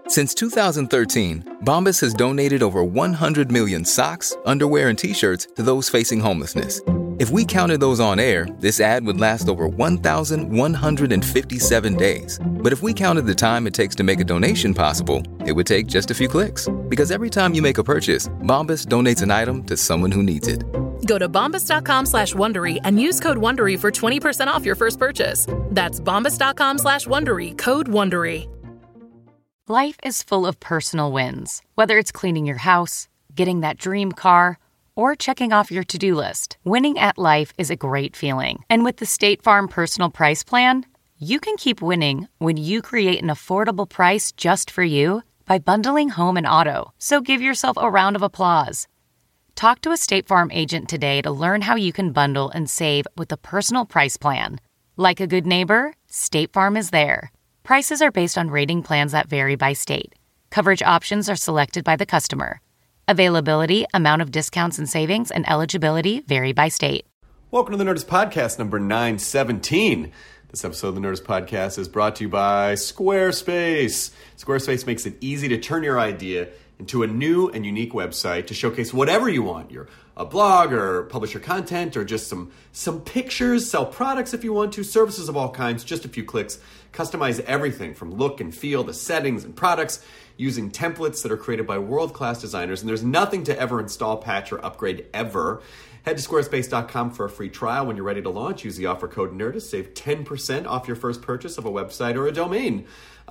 Since 2013, Bombas has donated over 100 million socks, underwear, and T-shirts to those facing homelessness. If we counted those on air, this ad would last over 1,157 days. But if we counted the time it takes to make a donation possible, it would take just a few clicks. Because every time you make a purchase, Bombas donates an item to someone who needs it. Go to bombas.com/Wondery and use code Wondery for 20% off your first purchase. That's bombas.com/Wondery, code Wondery. Life is full of personal wins. Whether it's cleaning your house, getting that dream car, or checking off your to-do list, winning at life is a great feeling. And with the State Farm Personal Price Plan, you can keep winning when you create an affordable price just for you by bundling home and auto. So give yourself a round of applause. Talk to a State Farm agent today to learn how you can bundle and save with the Personal Price Plan. Like a good neighbor, State Farm is there. Prices are based on rating plans that vary by state. Coverage options are selected by the customer. Availability, amount of discounts and savings, and eligibility vary by state. Welcome to the Nerdist Podcast number 917. This episode of the Nerdist Podcast is brought to you by Squarespace. Squarespace makes it easy to turn your idea into a new and unique website to showcase whatever you want. You're a blog or publish your content or just some pictures, sell products if you want to, services of all kinds, just a few clicks. Customize everything from look and feel to settings and products using templates that are created by world-class designers. And there's nothing to ever install, patch, or upgrade ever. Head to squarespace.com for a free trial. When you're ready to launch, use the offer code NERDIST. Save 10% off your first purchase of a website or a domain.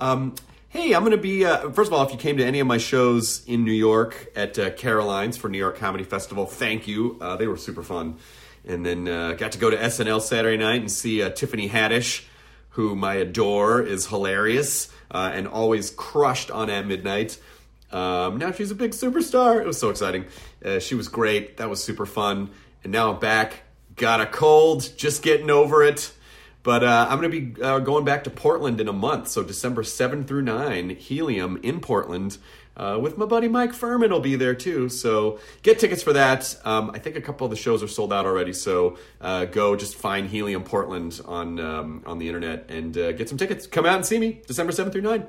Hey, I'm going to be, first of all, if you came to any of my shows in New York at Caroline's for New York Comedy Festival, thank you. They were super fun. And then got to go to SNL Saturday night and see Tiffany Haddish, whom I adore, is hilarious and always crushed on At Midnight. Now she's a big superstar. It was so exciting. She was great. That was super fun. And now I'm back. Got a cold. Just getting over it. But I'm going to be going back to Portland in a month. So December 7 through 9, Helium in Portland. With my buddy Mike Furman will be there too. So get tickets for that. I think a couple of the shows are sold out already. So go just find Helium Portland on the internet and get some tickets. Come out and see me December 7 through 9.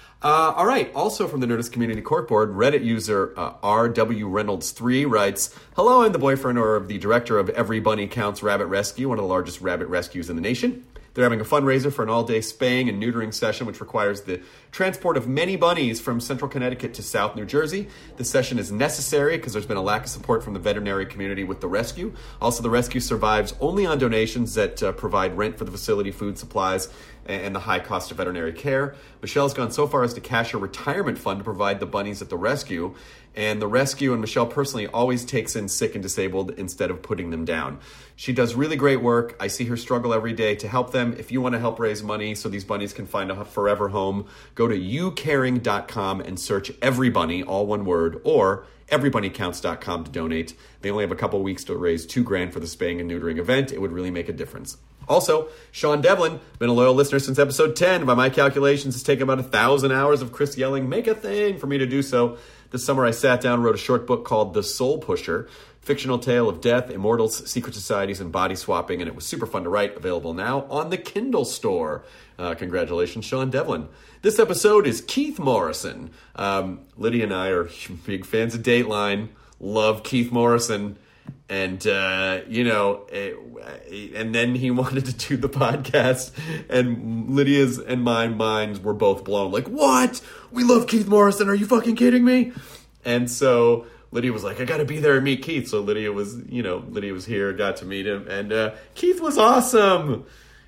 All right. Also from the Nerdist Community Court Board, Reddit user R.W. Reynolds 3 writes, "Hello, I'm the boyfriend or the director of Every Bunny Counts Rabbit Rescue, one of the largest rabbit rescues in the nation. They're having a fundraiser for an all-day spaying and neutering session, which requires the transport of many bunnies from central Connecticut to South New Jersey. The session is necessary because there's been a lack of support from the veterinary community with the rescue. Also, the rescue survives only on donations that provide rent for the facility, food supplies, and the high cost of veterinary care. Michelle has gone so far as to cash her retirement fund to provide the bunnies at the rescue. And the rescue and Michelle personally always takes in sick and disabled instead of putting them down. She does really great work. I see her struggle every day to help them. If you want to help raise money so these bunnies can find a forever home, go to youcaring.com and search Every Bunny, all one word, or everybunnycounts.com to donate. They only have a couple weeks to raise $2,000 for the spaying and neutering event. It would really make a difference. Also, Sean Devlin, been a loyal listener since episode 10. By my calculations, it's taken about 1,000 hours of Chris yelling, "Make a thing," for me to do so. This summer, I sat down and wrote a short book called The Soul Pusher, fictional tale of death, immortals, secret societies, and body swapping, and it was super fun to write. Available now on the Kindle store. Congratulations, Sean Devlin. This episode is Keith Morrison. Lydia and I are big fans of Dateline. Love Keith Morrison. And, and then he wanted to do the podcast, and Lydia's and my minds were both blown. Like, what? We love Keith Morrison. Are you fucking kidding me? And so Lydia was like, I got to be there and meet Keith. So Lydia was here, got to meet him. And Keith was awesome.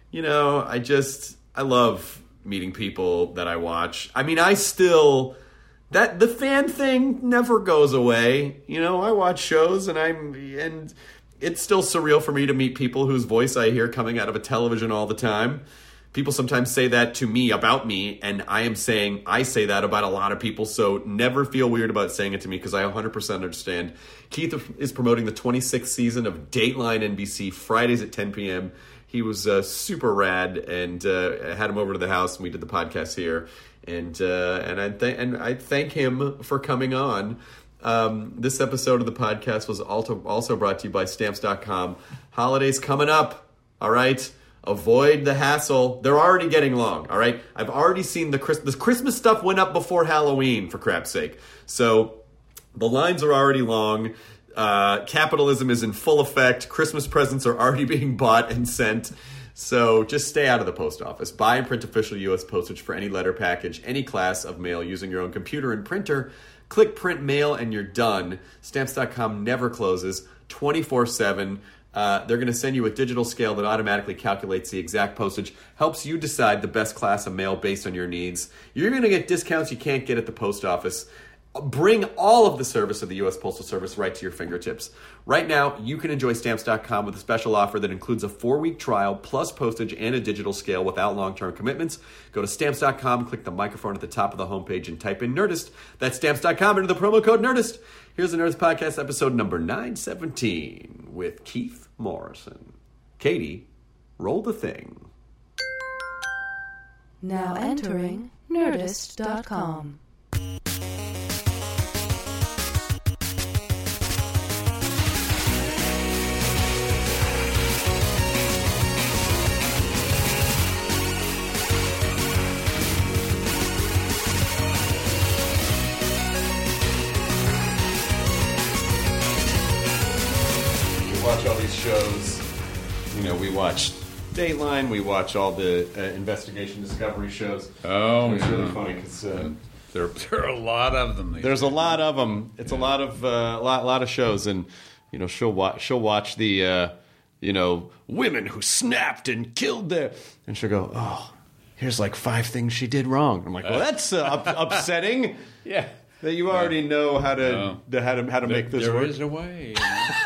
I love meeting people that I watch. I mean, that the fan thing never goes away. I watch shows and it's still surreal for me to meet people whose voice I hear coming out of a television all the time. People sometimes say that to me about me, and I say that about a lot of people, so never feel weird about saying it to me because I 100% understand. Keith is promoting the 26th season of Dateline NBC, Fridays at 10 p.m. He was super rad, and I had him over to the house, and we did the podcast here. And I thank him for coming on. This episode of the podcast was also brought to you by Stamps.com. Holidays coming up, all right? Avoid the hassle. They're already getting long, all right? I've already seen the Christmas stuff went up before Halloween, for crap's sake. So the lines are already long. Capitalism is in full effect. Christmas presents are already being bought and sent. So just stay out of the post office. Buy and print official U.S. postage for any letter package, any class of mail using your own computer and printer. Click print mail and you're done. Stamps.com never closes, 24/7. They're going to send you a digital scale that automatically calculates the exact postage, helps you decide the best class of mail based on your needs. You're going to get discounts you can't get at the post office. Bring all of the service of the U.S. Postal Service right to your fingertips. Right now, you can enjoy Stamps.com with a special offer that includes a 4-week trial plus postage and a digital scale without long-term commitments. Go to Stamps.com, click the microphone at the top of the homepage, and type in Nerdist. That's Stamps.com, enter the promo code Nerdist. Here's the Nerdist Podcast, episode number 917 with Keith Morrison. Katie, roll the thing. Now entering Nerdist.com. Watch all these shows. You know, we watch Dateline. We watch all the investigation discovery shows. Oh, it's really funny because there are a lot of them. There's a lot of them. It's a lot of shows, and you know, she'll watch the women who snapped and killed their, and she'll go, oh, here's like 5 things she did wrong. I'm like, well, that's upsetting. Yeah. That you already know how to make this work. There is a way.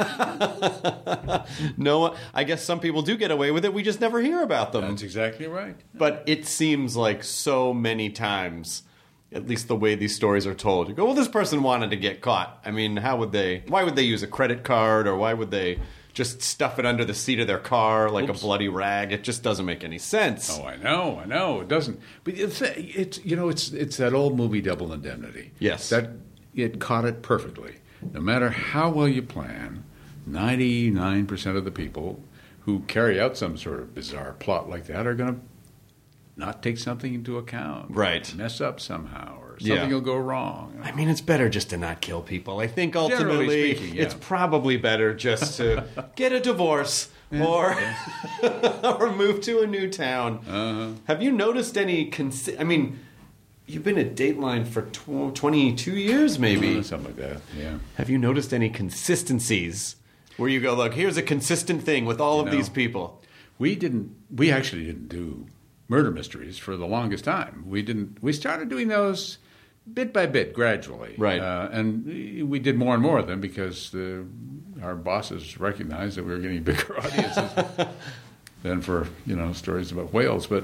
No, I guess some people do get away with it. We just never hear about them. That's exactly right. But it seems like so many times, at least the way these stories are told, you go, well, this person wanted to get caught. I mean, why would they use a credit card, or why would they just stuff it under the seat of their car like a bloody rag? It just doesn't make any sense. Oh, I know. It doesn't. But it's that old movie Double Indemnity. Yes. That it caught it perfectly. No matter how well you plan, 99% of the people who carry out some sort of bizarre plot like that are going to not take something into account. Right. Mess up somehow, or something will go wrong. I mean, it's better just to not kill people. I think ultimately it's probably better just to get a divorce or move to a new town. Uh-huh. Have you noticed any... I mean, you've been at Dateline for 22 years, maybe. Something like that, yeah. Have you noticed any consistencies where you go, look, here's a consistent thing with all of these people? We actually didn't do murder mysteries for the longest time. We started doing those bit by bit, gradually. Right. And we did more and more of them because our bosses recognized that we were getting bigger audiences than for, stories about whales. But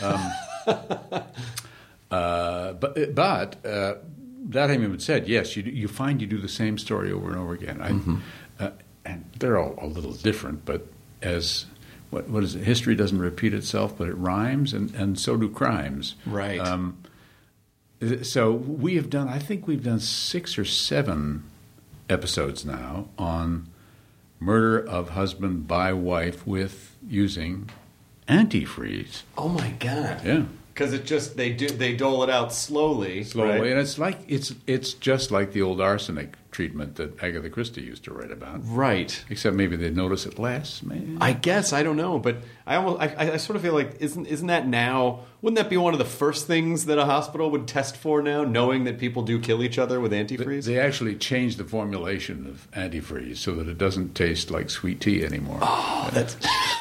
that having been said, yes, you find you do the same story over and over again. And they're all a little different, but as... What is it? History doesn't repeat itself, but it rhymes, and so do crimes. Right. So we've done 6 or 7 episodes now on murder of husband by wife with using antifreeze. Oh my God. Yeah. Because they dole it out slowly, right? And it's just like the old arsenic treatment that Agatha Christie used to write about, right? Except maybe they'd notice it less. Maybe. I guess I don't know, but I sort of feel like isn't that now? Wouldn't that be one of the first things that a hospital would test for now, knowing that people do kill each other with antifreeze? They actually changed the formulation of antifreeze so that it doesn't taste like sweet tea anymore. Oh, that's.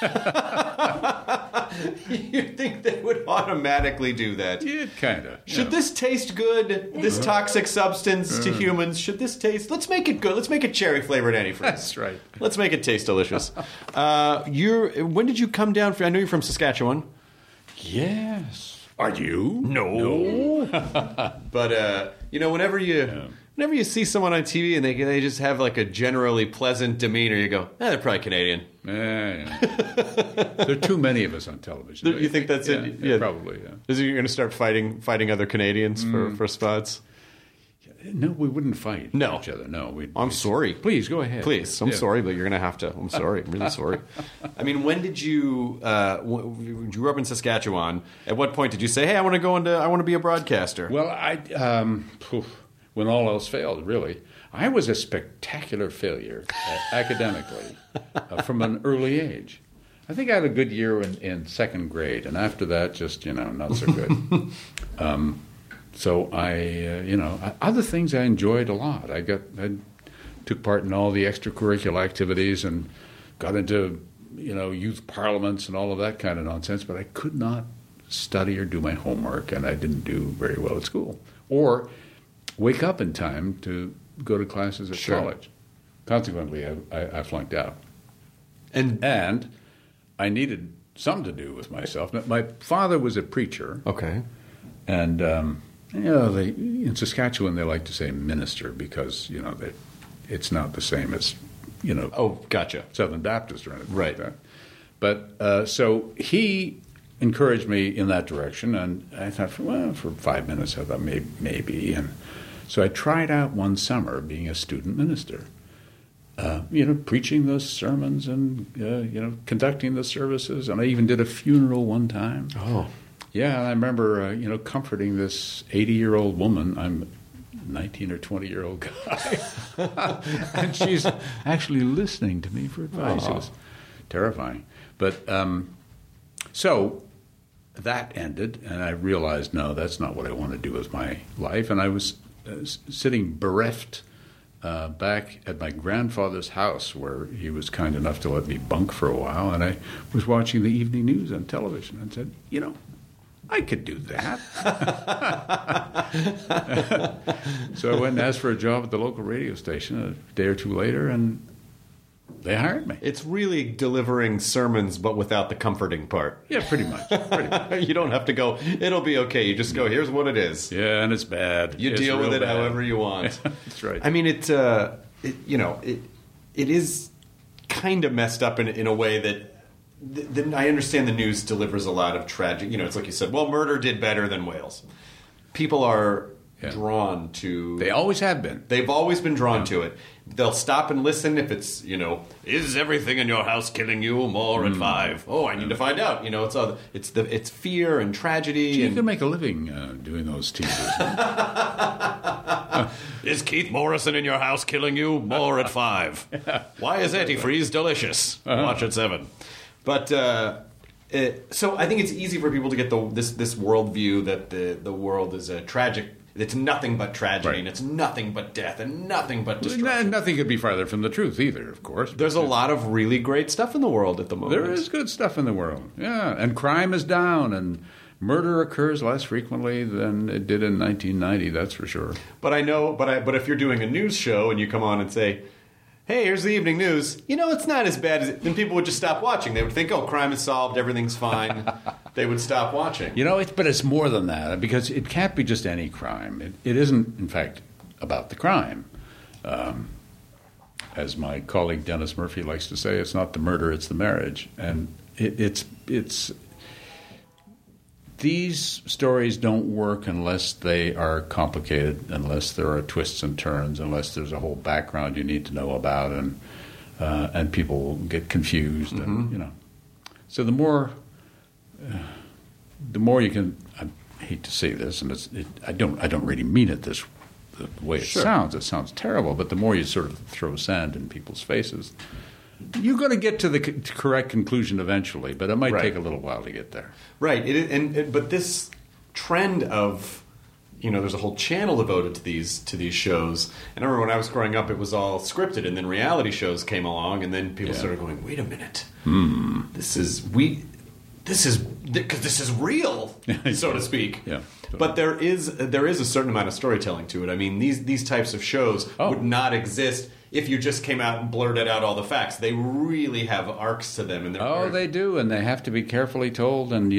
You'd think they would automatically do that. Yeah, kind of. Should this taste good, this toxic substance to humans? Should this taste... Let's make it good. Let's make it cherry-flavored antifreeze. That's right. Let's make it taste delicious. When did you come down from... I know you're from Saskatchewan. Yes. Are you? No. But, whenever you see someone on TV and they just have like a generally pleasant demeanor, you go, they're probably Canadian. Yeah. There are too many of us on television. You think that's it? Yeah, probably, yeah. Is you're going to start fighting other Canadians for spots? No, we wouldn't fight No. each other. No, I'm sorry. Please go ahead. Please, I'm sorry, but you're going to have to. I'm sorry. I'm really sorry. I mean, when did you? You grew up in Saskatchewan. At what point did you say, "Hey, I want to be a broadcaster"? Well, when all else failed, really, I was a spectacular failure academically from an early age. I think I had a good year in second grade, and after that, just not so good. So other things I enjoyed a lot. I took part in all the extracurricular activities and got into youth parliaments and all of that kind of nonsense. But I could not study or do my homework, and I didn't do very well at school or wake up in time to go to classes at college. Consequently, I flunked out, and I needed something to do with myself. My father was a preacher. Okay, and. In Saskatchewan, they like to say minister because it's not the same as Oh, gotcha. Southern Baptist or anything right. like that. But so he encouraged me in that direction, and I thought, for 5 minutes, I thought maybe, and so I tried out one summer being a student minister. Preaching the sermons and conducting the services, and I even did a funeral one time. Oh. Yeah, and I remember, comforting this 80-year-old woman. I'm a 19 or 20-year-old guy. And she's actually listening to me for advice. It was terrifying. But so that ended, and I realized, no, that's not what I want to do with my life. And I was sitting bereft back at my grandfather's house, where he was kind enough to let me bunk for a while. And I was watching the evening news on television and said, I could do that. So I went and asked for a job at the local radio station a day or two later, and they hired me. It's really delivering sermons, but without the comforting part. Yeah, pretty much. You don't have to go, it'll be okay. You just go, here's what it is. Yeah, and it's bad. You deal with it bad. however you want. That's right. I mean, it is kind of messed up in a way that I understand the news delivers a lot of tragic. It's like you said. Well, murder did better than Wales. People are drawn to. They always have been. They've always been drawn to it. They'll stop and listen if it's is everything in your house killing you? More at 5. Oh, I need to find out. It's fear and tragedy. You can make a living doing those teasers. Is Keith Morrison in your house killing you? More at 5. Why is antifreeze delicious? Watch at 7. But so I think it's easy for people to get this worldview that the world is a tragic. It's nothing but tragedy, right. And it's nothing but death, and nothing but destruction. Nothing could be farther from the truth either, of course. There's a lot of really great stuff in the world at the moment. There is good stuff in the world, yeah. And crime is down, and murder occurs less frequently than it did in 1990, that's for sure. But if you're doing a news show and you come on and say, hey, here's the evening news, it's not as bad as it, then people would just stop watching. They would think, oh, crime is solved, everything's fine. They would stop watching. But it's more than that, because it can't be just any crime. It isn't, in fact, about the crime. As my colleague Dennis Murphy likes to say, it's not the murder, it's the marriage. And it's these stories don't work unless they are complicated, unless there are twists and turns, unless there's a whole background you need to know about, and people get confused. Mm-hmm. And so the more you can. I hate to say this, and I don't really mean it the way it sounds. It sounds terrible, but the more you sort of throw sand in people's faces, you're going to get to the correct conclusion eventually, but it might take a little while to get there. Right. But this trend of, there's a whole channel devoted to these shows. And I remember when I was growing up, it was all scripted, and then reality shows came along, and then people started going, wait a minute. This is because this is real, so to speak. Yeah. But there is a certain amount of storytelling to it. I mean, these types of shows would not exist if you just came out and blurted out all the facts. They really have arcs to them. And they do, and they have to be carefully told. And,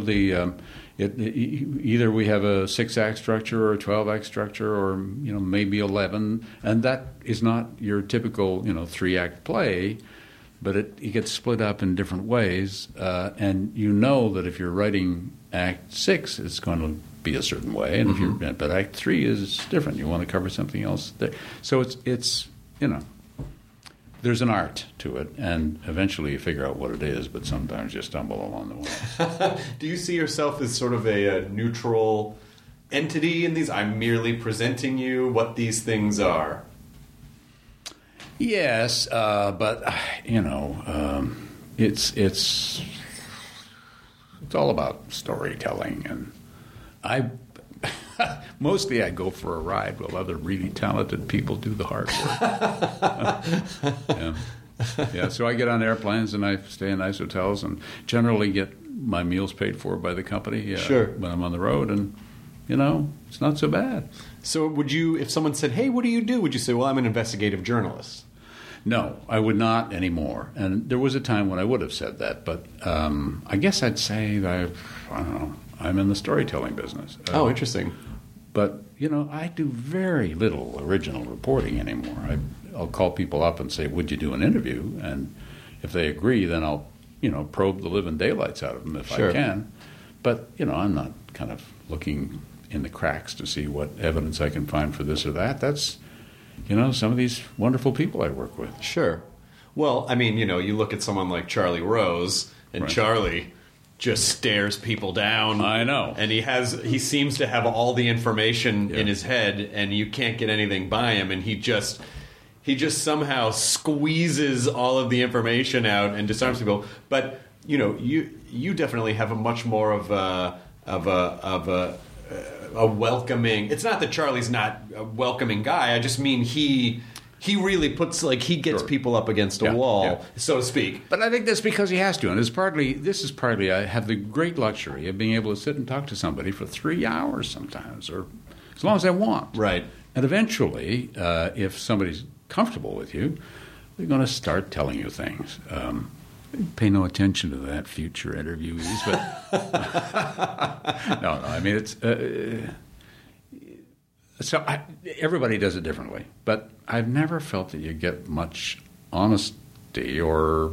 either we have a 6-act structure or a 12-act structure or, maybe 11. And that is not your typical, 3-act play. But it gets split up in different ways. And that if you're writing Act 6, it's going to be a certain way, and but Act 3 is different. You want to cover something else there. So it's there's an art to it, and eventually you figure out what it is, but sometimes you stumble along the way. Do you see yourself as sort of a neutral entity in these? I'm merely presenting you what these things are. Yes, but it's all about storytelling, and mostly I go for a ride while other really talented people do the hard work. Yeah. So I get on airplanes and I stay in nice hotels and generally get my meals paid for by the company when I'm on the road, and it's not so bad. So would you, if someone said, "Hey, what do you do?" would you say, "Well, I'm an investigative journalist"? No, I would not anymore. And there was a time when I would have said that, but I guess I'd say that I don't know. I'm in the storytelling business. Oh, interesting. But, I do very little original reporting anymore. I'll call people up and say, would you do an interview? And if they agree, then I'll, probe the living daylights out of them if I can. But, I'm not kind of looking in the cracks to see what evidence I can find for this or that. That's, some of these wonderful people I work with. Sure. Well, I mean, you look at someone like Charlie Rose, and Charlie just stares people down. I know. And he seems to have all the information in his head, and you can't get anything by him, and he just somehow squeezes all of the information out and disarms people. But you definitely have a much more of a welcoming. It's not that Charlie's not a welcoming guy. I just mean he really puts, he gets people up against a wall, so to speak. But I think that's because he has to, and this is partly I have the great luxury of being able to sit and talk to somebody for 3 hours sometimes, or as long as I want. Right. And eventually, if somebody's comfortable with you, they're going to start telling you things. Pay no attention to that, future interviewees. But no, I mean it's. Everybody does it differently, but I've never felt that you get much honesty or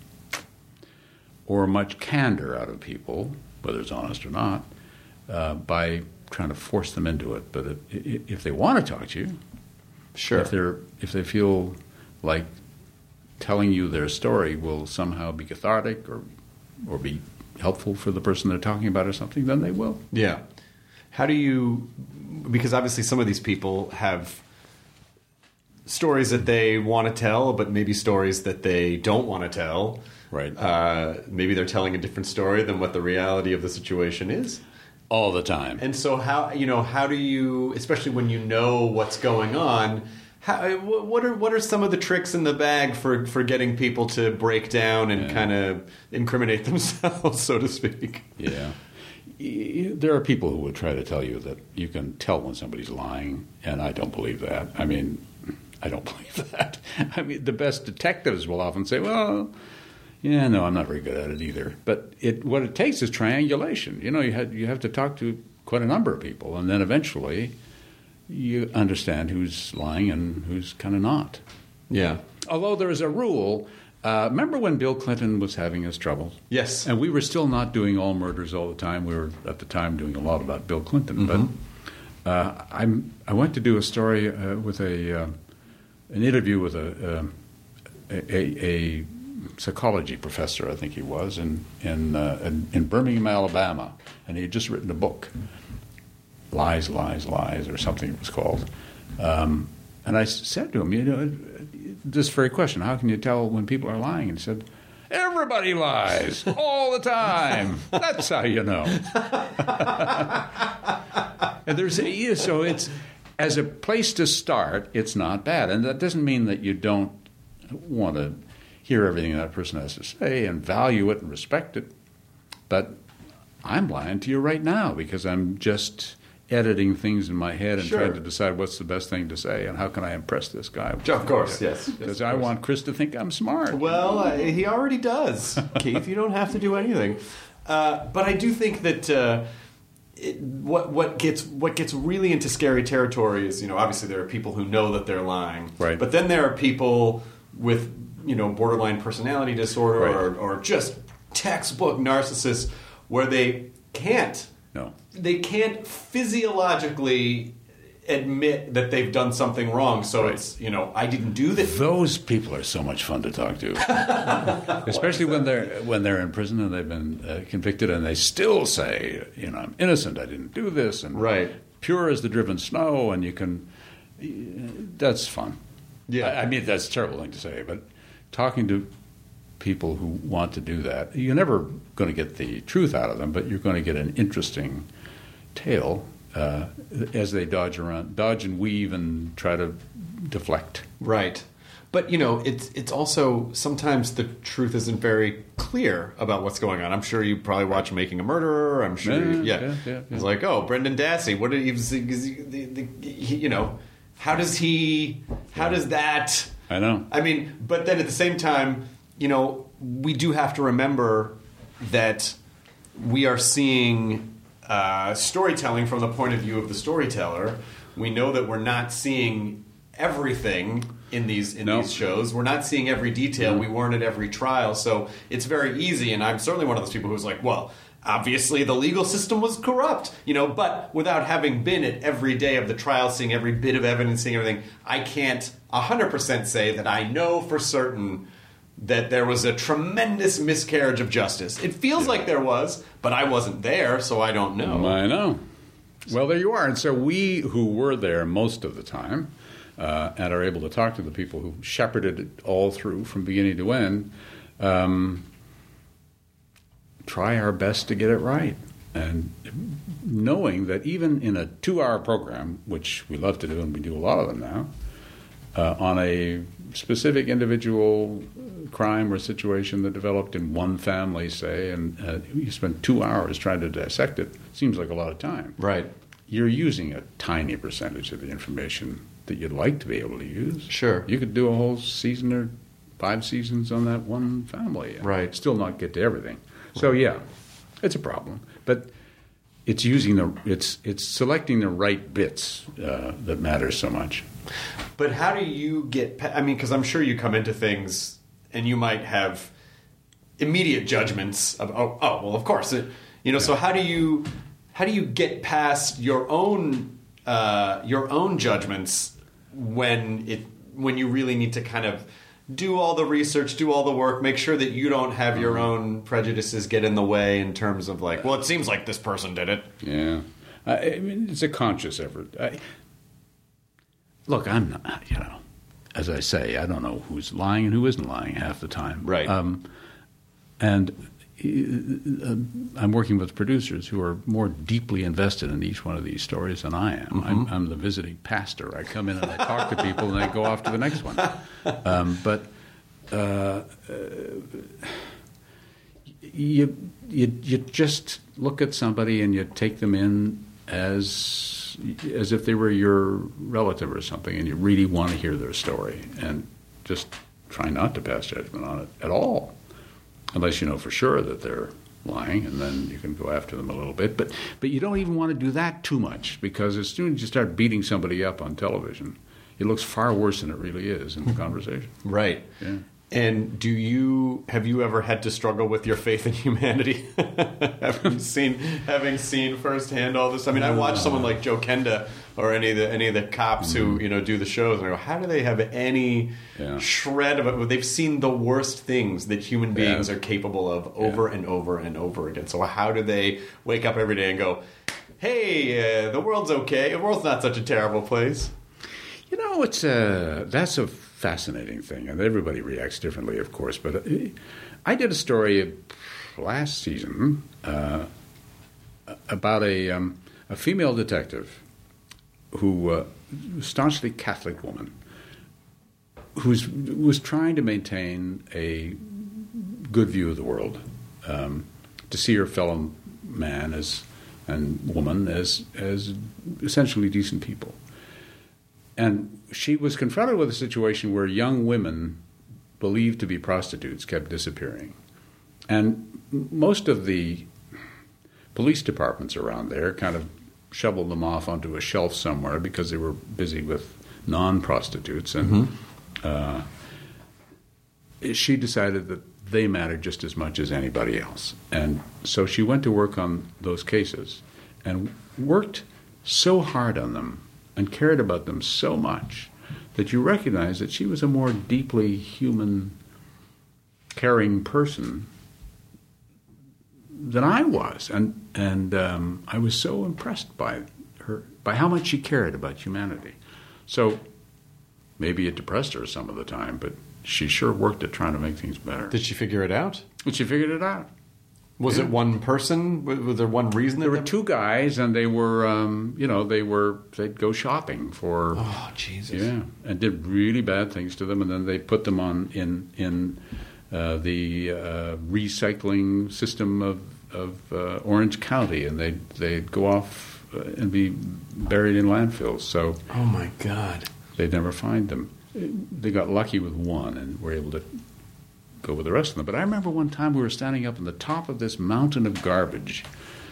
much candor out of people, whether it's honest or not, by trying to force them into it. But if they want to talk to you, sure. If they feel like telling you their story will somehow be cathartic or be helpful for the person they're talking about or something, then they will. Yeah. How do you... Because obviously some of these people have stories that they want to tell, but maybe stories that they don't want to tell. Right. Maybe they're telling a different story than what the reality of the situation is. All the time. And so how do you, especially when you know what's going on, what are some of the tricks in the bag for getting people to break down and kind of incriminate themselves, so to speak? Yeah. There are people who would try to tell you that you can tell when somebody's lying, and I don't believe that. I mean, I don't believe that. I mean, the best detectives will often say, well, yeah, no, I'm not very good at it either. But what it takes is triangulation. You have to talk to quite a number of people, and then eventually you understand who's lying and who's kind of not. Yeah. Although there is a rule. Remember when Bill Clinton was having his troubles? Yes. And we were still not doing all murders all the time. We were, at the time, doing a lot about Bill Clinton. Mm-hmm. But I went to do a story with an interview with a psychology professor, I think he was, in Birmingham, Alabama. And he had just written a book, Lies, Lies, Lies, or something it was called. And I said to him, this very question, how can you tell when people are lying? And he said, everybody lies all the time. That's how you know. And so it's, as a place to start, it's not bad. And that doesn't mean that you don't want to hear everything that person has to say and value it and respect it. But I'm lying to you right now because I'm just editing things in my head and trying to decide what's the best thing to say and how can I impress this guy. Of course, yes. Because I want Chris to think I'm smart. Well, he already does, Keith. You don't have to do anything. But I do think that what gets really into scary territory is, obviously there are people who know that they're lying. Right. But then there are people with, borderline personality disorder or just textbook narcissists where they can't No. They can't physiologically admit that they've done something wrong. So it's, I didn't do this. Those people are so much fun to talk to, especially when they're in prison and they've been convicted and they still say, I'm innocent. I didn't do this. And right. Pure as the driven snow, and you can. That's fun. Yeah. I mean, that's a terrible thing to say, but talking to people who want to do that, you're never going to get the truth out of them, but you're going to get an interesting tale as they dodge and weave and try to deflect. Right. But, it's also sometimes the truth isn't very clear about what's going on. I'm sure you probably watch Making a Murderer. I'm sure. Yeah. It's like, oh, Brendan Dassey. What did he, how does that? I know. I mean, but then at the same time, we do have to remember that we are seeing storytelling from the point of view of the storyteller. We know that we're not seeing everything in these shows. We're not seeing every detail. We weren't at every trial. So it's very easy, and I'm certainly one of those people who's like, well, obviously the legal system was corrupt, but without having been at every day of the trial, seeing every bit of evidence, seeing everything, I can't 100% say that I know for certain that there was a tremendous miscarriage of justice. It feels like there was, but I wasn't there, so I don't know. I know. Well, there you are. And so we who were there most of the time and are able to talk to the people who shepherded it all through from beginning to end, try our best to get it right. And knowing that even in a 2-hour program, which we love to do, and we do a lot of them now, on a specific individual crime or situation that developed in one family, say, and you spend 2 hours trying to dissect it, seems like a lot of time. Right. You're using a tiny percentage of the information that you'd like to be able to use. Sure. You could do a whole season or 5 seasons on that one family and still not get to everything. So, yeah, it's a problem. But it's it's selecting the right bits that matters so much. But how do you get... because I'm sure you come into things and you might have immediate judgments of, well, of course. So how do you get past your own judgments when you really need to kind of do all the research, do all the work, make sure that you don't have your own prejudices get in the way in terms of like, well, it seems like this person did it. Yeah. It's a conscious effort. Look, I'm not, as I say, I don't know who's lying and who isn't lying half the time. Right. And I'm working with producers who are more deeply invested in each one of these stories than I am. Mm-hmm. I'm the visiting pastor. I come in and I talk to people and I go off to the next one. But you just look at somebody and you take them in as if they were your relative or something, and you really want to hear their story, and just try not to pass judgment on it at all. Unless you know for sure that they're lying, and then you can go after them a little bit. But you don't even want to do that too much, because as soon as you start beating somebody up on television, it looks far worse than it really is in the conversation. Right. Yeah. And have you ever had to struggle with your faith in humanity? having seen firsthand all this? I mean, I watch someone like Joe Kenda or any of the cops who do the shows, and I go, how do they have any shred of it? They've seen the worst things that human beings are capable of over and over and over again. So how do they wake up every day and go, hey, the world's okay. The world's not such a terrible place. That's a fascinating thing, and everybody reacts differently, of course. But I did a story last season about a female detective who staunchly Catholic woman who was trying to maintain a good view of the world, to see her fellow man and woman as essentially decent people. And she was confronted with a situation where young women believed to be prostitutes kept disappearing. And most of the police departments around there kind of shoveled them off onto a shelf somewhere because they were busy with non-prostitutes. And she decided that they mattered just as much as anybody else. And so she went to work on those cases and worked so hard on them and cared about them so much that you recognize that she was a more deeply human, caring person than I was. And I was so impressed by her, by how much she cared about humanity. So maybe it depressed her some of the time, but she sure worked at trying to make things better. Did she figure it out? But she figured it out. Was it one person? Was there one reason? There were two guys, and they were, they'd go shopping for... Oh, Jesus. Yeah, and did really bad things to them, and then they put them on in the recycling system of Orange County, and they'd go off and be buried in landfills. So, oh my God, they'd never find them. They got lucky with one and were able to go with the rest of them. But I remember one time we were standing up on the top of this mountain of garbage,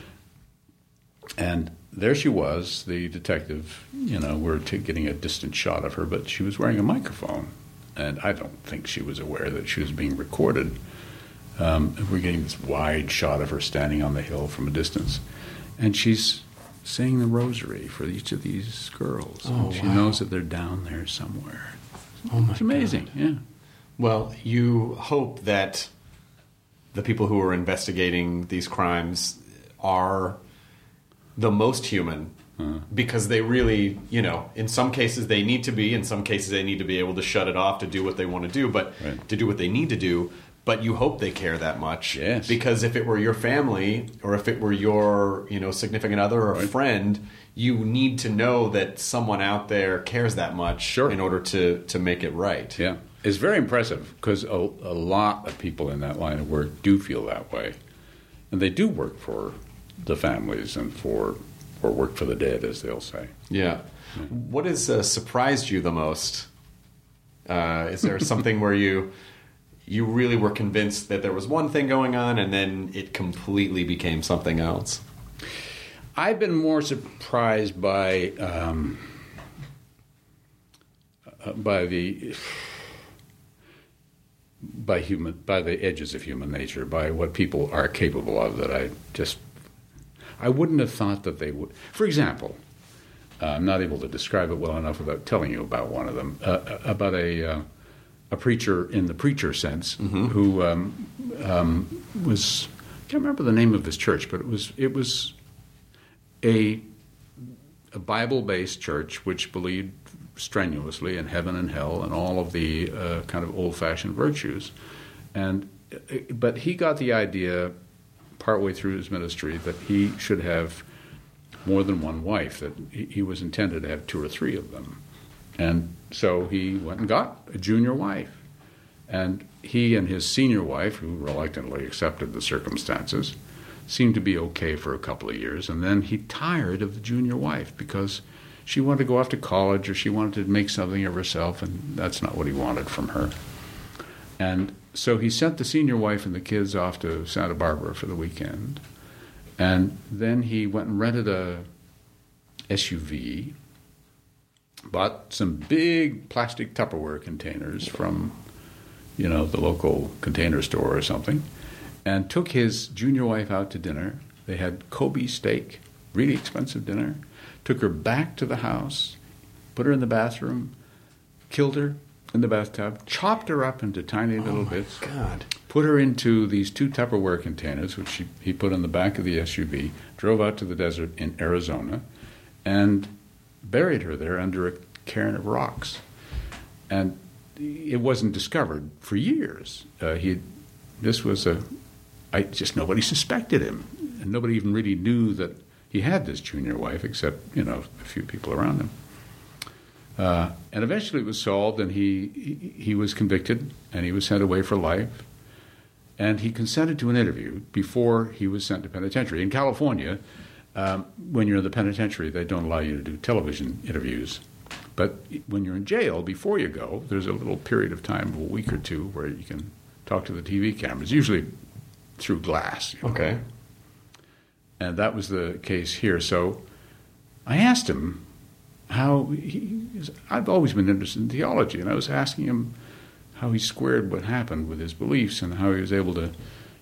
and there she was, the detective. We're getting a distant shot of her, but she was wearing a microphone, and I don't think she was aware that she was being recorded. We're getting this wide shot of her standing on the hill from a distance, and she's saying the rosary for each of these girls. Oh, she wow. knows that they're down there somewhere. Oh my It's amazing, God. yeah. Well, you hope that the people who are investigating these crimes are the most human, because they really, in some cases they need to be, in some cases they need to be able to shut it off to do what they want to do, but Right. to do what they need to do. But you hope they care that much. Yes. Because if it were your family, or if it were your, significant other or Right. friend, you need to know that someone out there cares that much Sure. in order to make it right. Yeah, it's very impressive because a lot of people in that line of work do feel that way, and they do work for the families and or work for the dead, as they'll say. Yeah. What has surprised you the most? Is there something where you really were convinced that there was one thing going on and then it completely became something else? I've been more surprised by the edges of human nature, by what people are capable of, that I wouldn't have thought that they would. For example, I'm not able to describe it well enough without telling you about one of them, about a preacher in the preacher sense, who was, I can't remember the name of his church, but it was a Bible-based church which believed strenuously in heaven and hell and all of the kind of old-fashioned virtues. But he got the idea partway through his ministry that he should have more than one wife, that he was intended to have two or three of them. And so he went and got a junior wife. And he and his senior wife, who reluctantly accepted the circumstances, seemed to be okay for a couple of years. And then he tired of the junior wife because she wanted to go off to college, or she wanted to make something of herself, and that's not what he wanted from her. And so he sent the senior wife and the kids off to Santa Barbara for the weekend. And then he went and rented a SUV, bought some big plastic Tupperware containers from, the local container store or something, and took his junior wife out to dinner. They had Kobe steak, really expensive dinner, took her back to the house, put her in the bathroom, killed her in the bathtub, chopped her up into tiny little bits, God. put her into these two Tupperware containers, which he put on the back of the SUV, drove out to the desert in Arizona, and buried her there under a cairn of rocks. And it wasn't discovered for years. Nobody suspected him, and nobody even really knew that he had this junior wife, except a few people around him. And eventually it was solved, and he was convicted, and he was sent away for life. And he consented to an interview before he was sent to penitentiary. In California, when you're in the penitentiary, they don't allow you to do television interviews. But when you're in jail, before you go, there's a little period of time, a week or two, where you can talk to the TV cameras, usually through glass. Okay. And that was the case here. So I asked him how I've always been interested in theology, and I was asking him how he squared what happened with his beliefs and how he was able to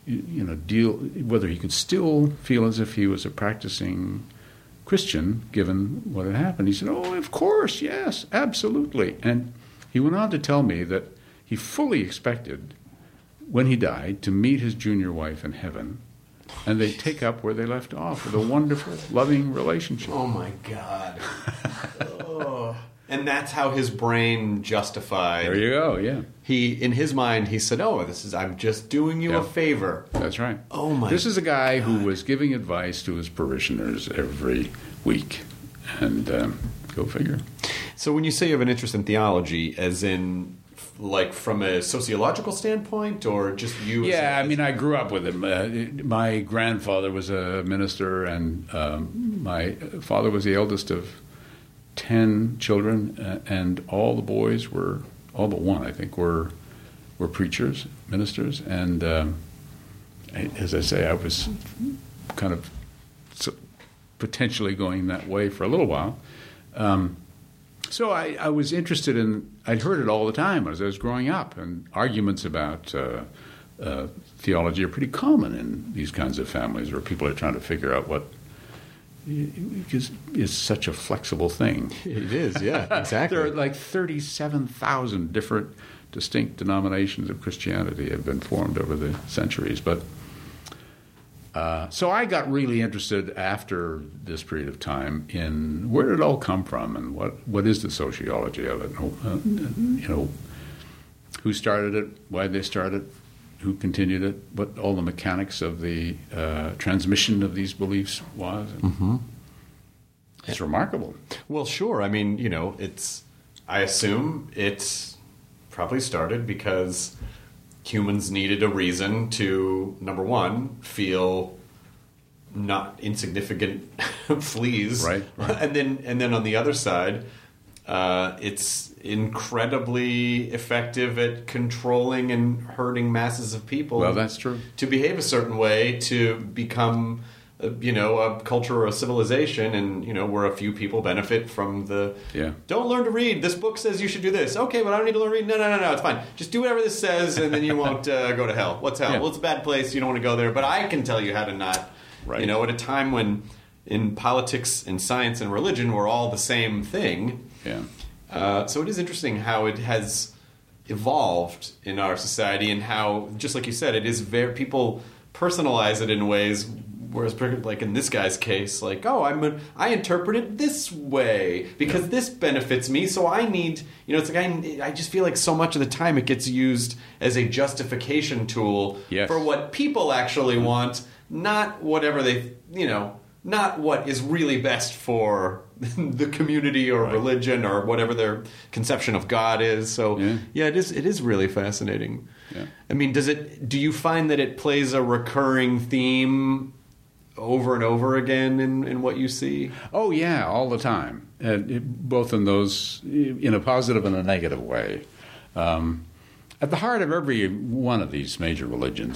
whether he could still feel as if he was a practicing Christian given what had happened. He said, "Oh, of course, yes, absolutely." And he went on to tell me that he fully expected, when he died, to meet his junior wife in heaven, and they'd take up where they left off with a wonderful, loving relationship. Oh, my God. Oh. And that's how his brain justified. There you go, yeah. In his mind, he said, I'm just doing you a favor. That's right. Oh, my God. This is a guy who was giving advice to his parishioners every week. And go figure. So when you say you have an interest in theology, as in, like, from a sociological standpoint, or just you? Yeah, I grew up with him. My grandfather was a minister, and my father was the eldest of 10 children, and all the boys were, all but one, I think, were preachers, ministers, and as I say, I was kind of potentially going that way for a little while. So I was interested in, I'd heard it all the time as I was growing up, and arguments about theology are pretty common in these kinds of families where people are trying to figure out what is such a flexible thing. It is, yeah, exactly. There are like 37,000 different distinct denominations of Christianity have been formed over the centuries. But so I got really interested after this period of time in where did it all come from, and what is the sociology of it? Who started it, why they started it, who continued it, what all the mechanics of the transmission of these beliefs was. Mm-hmm. It's remarkable. Well, sure. I assume it's probably started because humans needed a reason to, number one, feel not insignificant fleas. Right. And then on the other side, it's incredibly effective at controlling and hurting masses of people. Well, that's true. To behave a certain way, to become, a culture or a civilization, and, where a few people benefit from the, don't learn to read. This book says you should do this. Okay, but I don't need to learn to read. No, it's fine. Just do whatever this says, and then you won't go to hell. What's hell? Yeah. Well, it's a bad place. You don't want to go there. But I can tell you how to not, right. At a time when in politics and science and religion we're all the same thing. Yeah. So it is interesting how it has evolved in our society, and how, just like you said, it is people personalize it in ways. Whereas, like in this guy's case, like, I interpret it this way because this benefits me, so I need, it's like I just feel like so much of the time it gets used as a justification tool for what people actually want, not whatever they, not what is really best for the community or religion or whatever their conception of God is. So it is really fascinating. Yeah. Do you find that it plays a recurring theme over and over again in what you see? Oh yeah, all the time, both in those, in a positive and a negative way. At the heart of every one of these major religions,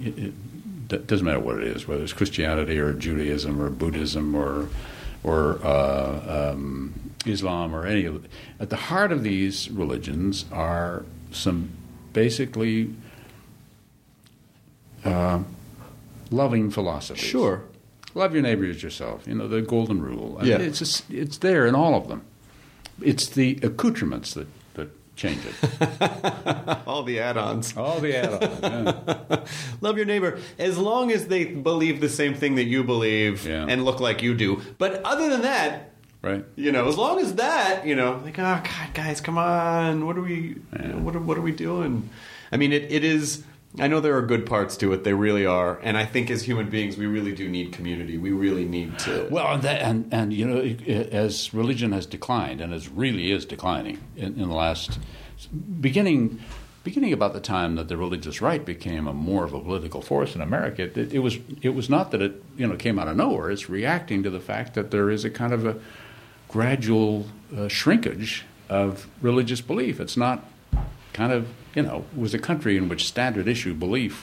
it doesn't matter what it is, whether it's Christianity or Judaism or Buddhism or Islam or any of it. At the heart of these religions are some basically loving philosophies. Sure. Love your neighbor as yourself. The golden rule. It's there in all of them. It's the accoutrements that change it. All the add-ons. All the add-ons, yeah. Love your neighbor as long as they believe the same thing that you believe and look like you do. But other than that, right? As long as that, like, oh God, guys, come on, what are we, what are we doing? It is. I know there are good parts to it. They really are, and I think as human beings, we really do need community. We really need to. Well, and as religion has declined, and as really is declining in the last beginning about the time that the religious right became more of a political force in America. It was not that it came out of nowhere. It's reacting to the fact that there is a kind of a gradual shrinkage of religious belief. It's not kind of. Was a country in which standard issue belief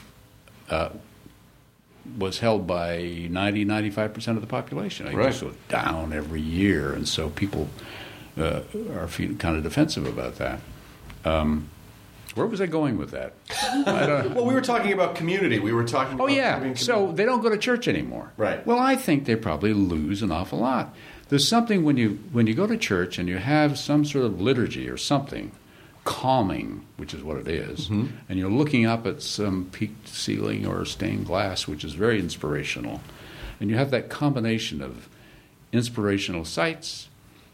was held by 95% of the population. It goes down every year, and so people are feeling kind of defensive about that. Where was I going with that? I don't, Well, we were talking about community. We were talking about... oh, yeah. community. So they don't go to church anymore. Right. Well, I think they probably lose an awful lot. There's something when you go to church and you have some sort of liturgy or something calming, which is what it is, and you're looking up at some peaked ceiling or stained glass, which is very inspirational, and you have that combination of inspirational sights,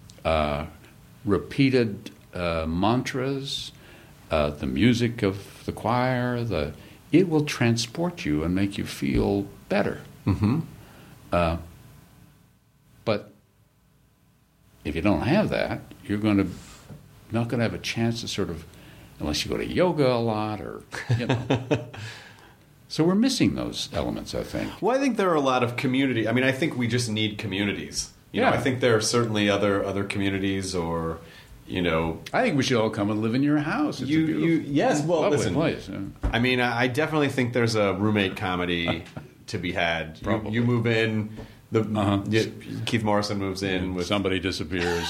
repeated mantras, the music of the choir, it will transport you and make you feel better. But if you don't have that, you're not going to have a chance to sort of, unless you go to yoga a lot or, you know. So we're missing those elements, I think. Well, I think there are a lot of community. I mean, I think we just need communities. You know, I think there are certainly other communities, or, you know... I think we should all come and live in your house. It's a beautiful, yes, well, lovely listen, place. Yeah. I mean, I definitely think there's a roommate comedy to be had. You move in... Keith Morrison moves in with... Somebody disappears.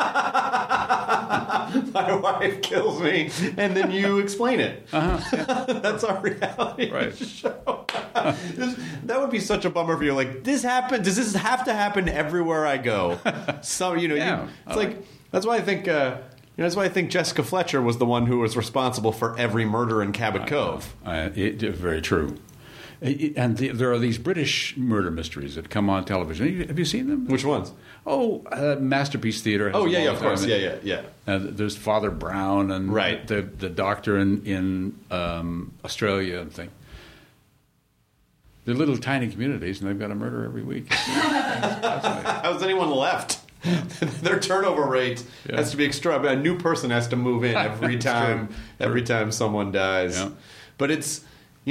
My wife kills me, and then you explain it. That's our reality show. That would be such a bummer if you're like, this happened. Does this have to happen everywhere I go? So it's like that's why I think that's why I think Jessica Fletcher was the one who was responsible for every murder in Cabot Cove. Very true. And there are these British murder mysteries that come on television. Have you seen them? Which ones? Oh, Masterpiece Theater. Oh, yeah, of course. Yeah. There's Father Brown and the doctor in Australia and thing. They're little tiny communities, and they've got a murder every week. How's anyone left? Their turnover rate has to be extra. A new person has to move in every time. Every time someone dies. Yeah. But it's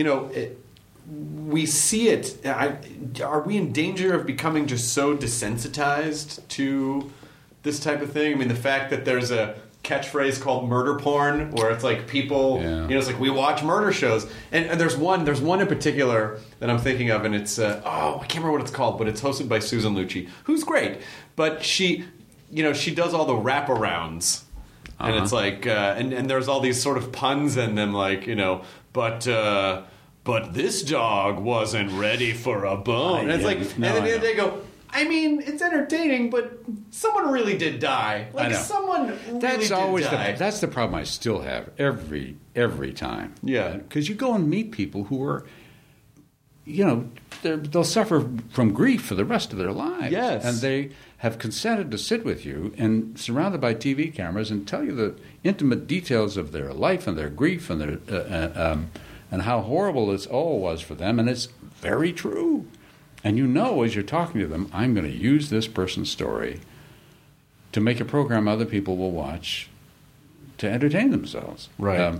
we see it. Are we in danger of becoming just so desensitized to this type of thing? I mean, the fact that there's a catchphrase called murder porn, where it's like people, it's like we watch murder shows, and there's one in particular that I'm thinking of, and it's I can't remember what it's called, but it's hosted by Susan Lucci, who's great, but she does all the wraparounds, and it's like and there's all these sort of puns in them, like but this dog wasn't ready for a bone. And it's like, and then they go, I mean, it's entertaining, but someone really did die. Like, someone really did die. That's the problem I still have every time. Yeah. Because you go and meet people who are, they'll suffer from grief for the rest of their lives. Yes. And they have consented to sit with you and surrounded by TV cameras and tell you the intimate details of their life and their grief and their and how horrible this all was for them. And it's very true. And as you're talking to them, I'm going to use this person's story to make a program other people will watch to entertain themselves. Right.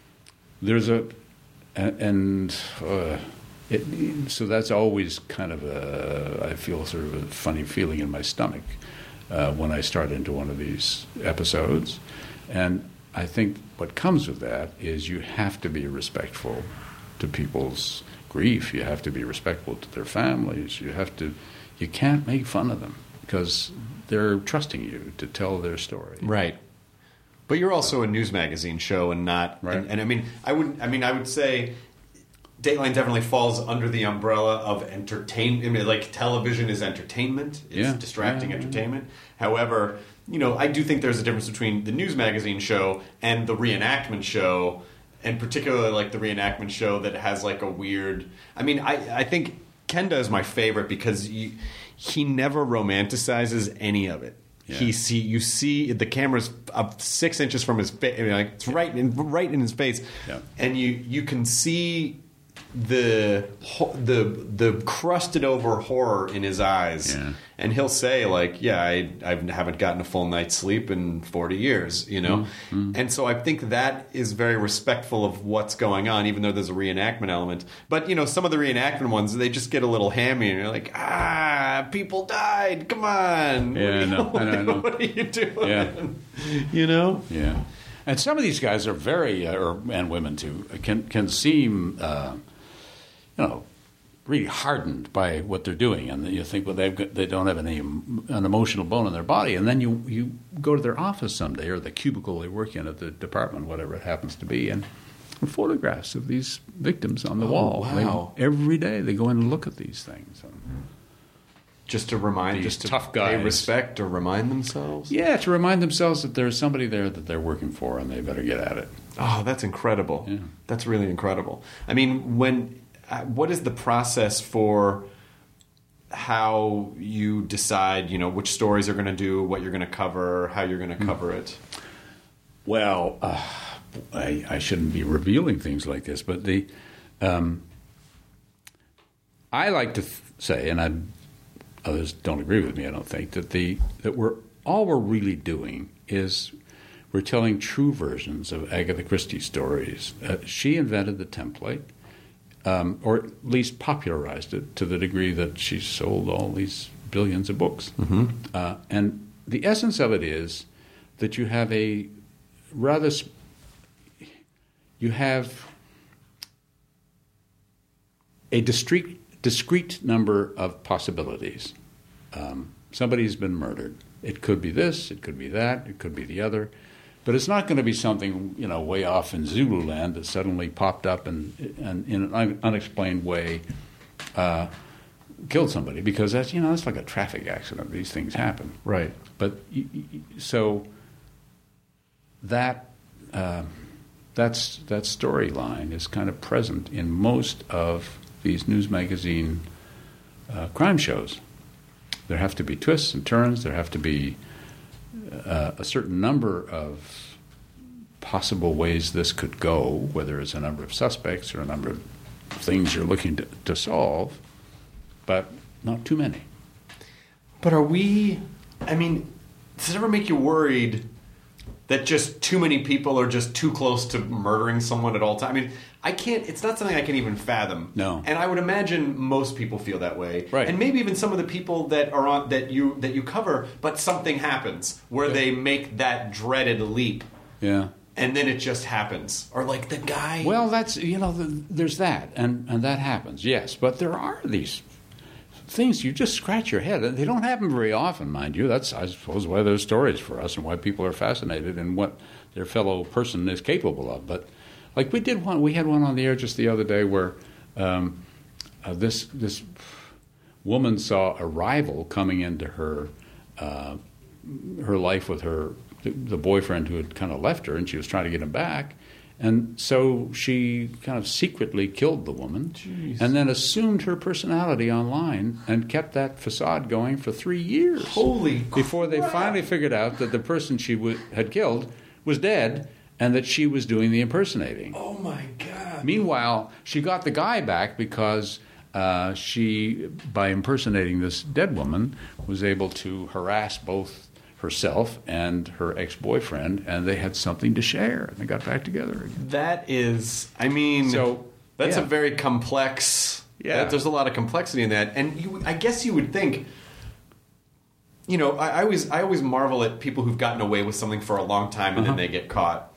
So that's always kind of I feel sort of a funny feeling in my stomach when I start into one of these episodes. And I think what comes with that is you have to be respectful to people's grief. You have to be respectful to their families. You can't make fun of them because they're trusting you to tell their story. Right. But you're also a news magazine show and not. Right. And I would say Dateline definitely falls under the umbrella of entertainment. I mean, like, television is entertainment. It's distracting entertainment. However, I do think there's a difference between the news magazine show and the reenactment show, and particularly like the reenactment show that has like a weird... I mean, I think Kenda is my favorite because he never romanticizes any of it. Yeah. You see the camera's up 6 inches from his face. I mean, like, it's right in his face, and you can see the crusted over horror in his eyes, and he'll say like, I haven't gotten a full night's sleep in 40 years, and so I think that is very respectful of what's going on, even though there's a reenactment element. But some of the reenactment ones, they just get a little hammy, and you're like, people died, come on, I know. What are you doing? Yeah. And some of these guys are very, and women too, can seem, really hardened by what they're doing, and you think, well, they don't have an emotional bone in their body, and then you go to their office someday or the cubicle they work in at the department, whatever it happens to be, and photographs of these victims on the wall. Wow. Every day they go in and look at these things. Just to remind, These just to tough guys. pay respect or remind themselves? Yeah, to remind themselves that there's somebody there that they're working for and they better get at it. Oh, that's incredible. Yeah. That's really incredible. I mean, what is the process for how you decide, which stories are going to do, what you're going to cover, how you're going to cover it? Well, I shouldn't be revealing things like this, but I like to say, and others don't agree with me, I don't think, that all we're really doing is we're telling true versions of Agatha Christie's stories. She invented the template, or at least popularized it to the degree that she sold all these billions of books. Mm-hmm. And the essence of it is that you have a discrete number of possibilities. Somebody's been murdered. It could be this, it could be that, it could be the other. But it's not going to be something, way off in Zululand that suddenly popped up and in an unexplained way killed somebody, because that's like a traffic accident. These things happen. Right. But so that storyline is kind of present in most of these news magazine crime shows. There have to be twists and turns. There have to be a certain number of possible ways this could go, whether it's a number of suspects or a number of things you're looking to solve, but not too many. But does it ever make you worried that just too many people are just too close to murdering someone at all times? It's not something I can even fathom. No. And I would imagine most people feel that way. Right. And maybe even some of the people that are on that you cover, but something happens where they make that dreaded leap. Yeah. And then it just happens. Or like the guy. Well, that's, there's that, and that happens, yes. But there are these things you just scratch your head. They don't happen very often, mind you. That's, I suppose, why there's stories for us and why people are fascinated in what their fellow person is capable of. But like we had one on the air just the other day where this woman saw a rival coming into her life with the boyfriend who had kind of left her, and she was trying to get him back. And so she kind of secretly killed the woman. Jeez. And then assumed her personality online and kept that facade going for 3 years. Holy Before they finally figured out that the person she had killed was dead and that she was doing the impersonating. Oh, my God. Meanwhile, she got the guy back because she, by impersonating this dead woman, was able to harass both herself and her ex-boyfriend, and they had something to share, and they got back together again. That is, that's a very complex. Yeah, there's a lot of complexity in that, and I guess you would think. I always marvel at people who've gotten away with something for a long time and then they get caught.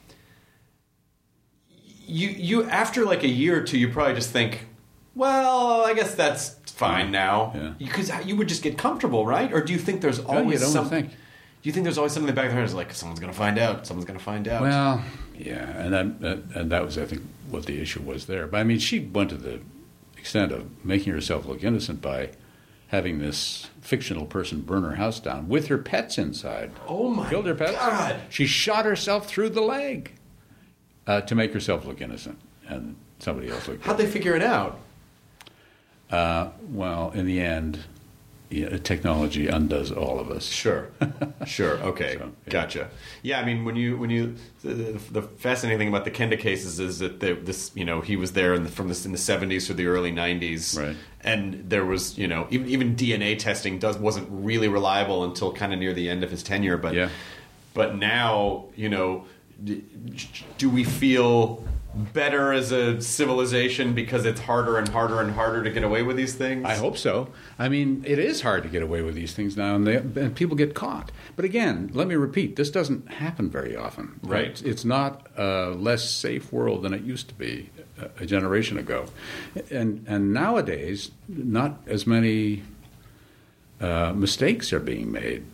You after like a year or two, you probably just think, well, I guess that's fine now, because you would just get comfortable, right? Or do you think there's always something? Do you think there's always something in the back of their head is like, someone's going to find out? Someone's going to find out. Well, yeah, and that was, I think, what the issue was there. But she went to the extent of making herself look innocent by having this fictional person burn her house down with her pets inside. Oh my Killed her pets. God! She shot herself through the leg to make herself look innocent, and somebody else looked. How'd they figure it out? Well, in the end, technology undoes all of us. Sure. Okay, so, gotcha. Yeah, when you the fascinating thing about the Kenda cases is that he was there in the 70s through the early 90s, right? And there was even DNA testing wasn't really reliable until kind of near the end of his tenure, but now do we feel better as a civilization because it's harder and harder and harder to get away with these things? I hope so. I mean, it is hard to get away with these things now, and people get caught. But again, let me repeat, this doesn't happen very often. Right. It's not a less safe world than it used to be a generation ago. And nowadays, not as many mistakes are being made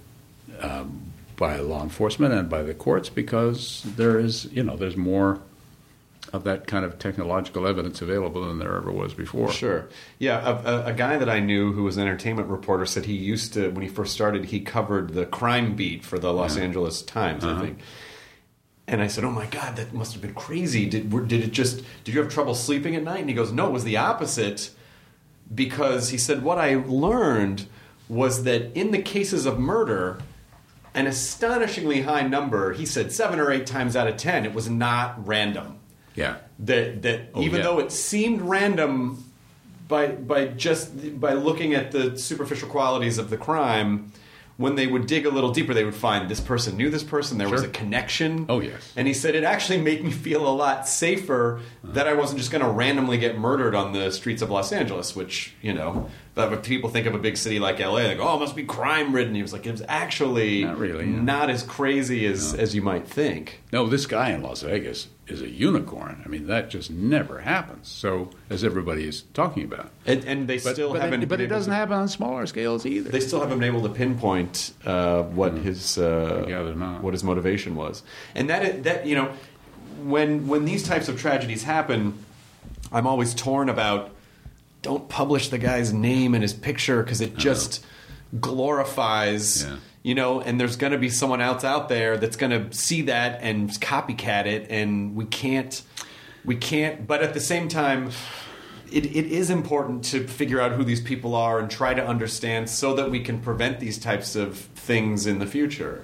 by law enforcement and by the courts because there's more of that kind of technological evidence available than there ever was before. Sure. Yeah, a guy that I knew who was an entertainment reporter said he used to, when he first started, he covered the crime beat for the Los Angeles Times, I think. And I said, oh my God, that must have been crazy. Did you have trouble sleeping at night? And he goes, no, it was the opposite. Because he said, what I learned was that in the cases of murder, an astonishingly high number, he said 7 or 8 times out of 10, it was not random. Yeah. Though it seemed random by looking at the superficial qualities of the crime, when they would dig a little deeper, they would find this person knew this person. There was a connection. Oh, yes. And he said it actually made me feel a lot safer that I wasn't just going to randomly get murdered on the streets of Los Angeles, which, but people think of a big city like L.A., they go, oh, it must be crime-ridden. He was like, it was actually not really, not as crazy as you might think. No, this guy in Las Vegas is a unicorn. I mean, that just never happens. So, as everybody is talking about. And they still haven't... But it doesn't happen on smaller scales either. They still haven't been able to pinpoint what his motivation was. And that when these types of tragedies happen, I'm always torn about, don't publish the guy's name and his picture because it just glorifies... and there's going to be someone else out there that's going to see that and copycat it, and we can't. But at the same time, it is important to figure out who these people are and try to understand so that we can prevent these types of things in the future.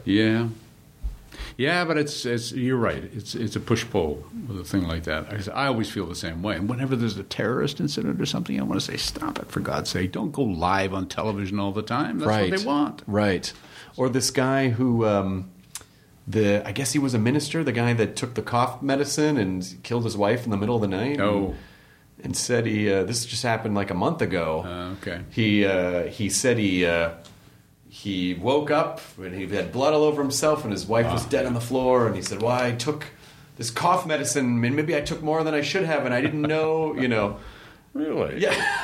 Yeah, but it's you're right. It's a push-pull with a thing like that. I always feel the same way. And whenever there's a terrorist incident or something, I want to say, stop it, for God's sake. Don't go live on television all the time. That's what they want. Right. Or this guy who, I guess he was a minister, the guy that took the cough medicine and killed his wife in the middle of the night. Oh. And said this just happened like a month ago. Okay. He said he woke up and he had blood all over himself and his wife was dead on the floor, and he said, well, I took this cough medicine and maybe I took more than I should have and I didn't know, Really? Yeah.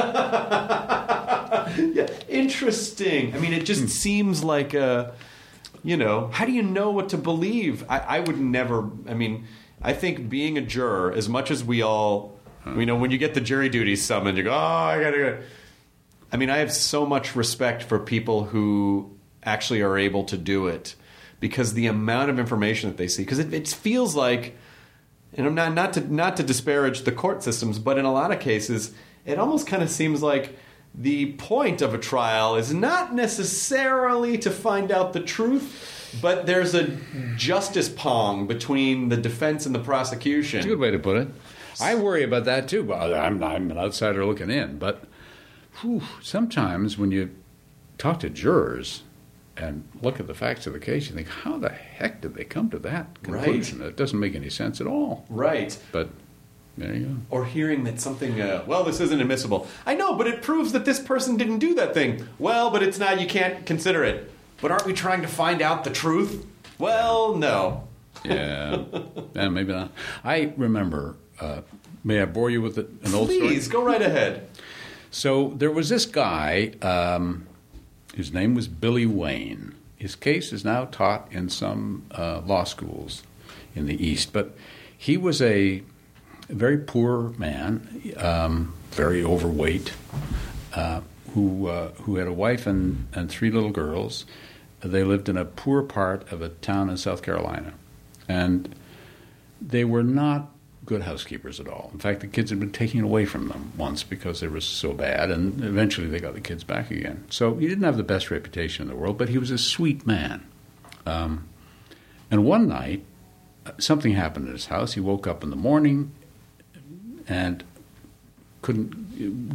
Yeah, interesting. I mean, it just seems like how do you know what to believe? I would never, I think being a juror, as much as we all, when you get the jury duty summoned, you go, oh, I gotta go. I have so much respect for people who actually are able to do it, because the amount of information that they see, because it feels like, and I'm not to disparage the court systems, but in a lot of cases, it almost kind of seems like the point of a trial is not necessarily to find out the truth, but there's a justice pong between the defense and the prosecution. That's a good way to put it. I worry about that too. I'm an outsider looking in, but sometimes when you talk to jurors and look at the facts of the case, you think, how the heck did they come to that conclusion? Right. It doesn't make any sense at all. Right. But there you go. Or hearing that something, this isn't admissible. I know, but it proves that this person didn't do that thing. Well, but it's not, you can't consider it. But aren't we trying to find out the truth? Well, no. Yeah, maybe not. I remember, may I bore you with an old story? Please, go right ahead. So there was this guy, his name was Billy Wayne. His case is now taught in some law schools in the East. But he was a very poor man, very overweight, who had a wife and 3 little girls. They lived in a poor part of a town in South Carolina. And they were not good housekeepers at all. In fact, the kids had been taken away from them once because they were so bad, and eventually they got the kids back again. So he didn't have the best reputation in the world, but he was a sweet man. And one night, something happened at his house. He woke up in the morning and couldn't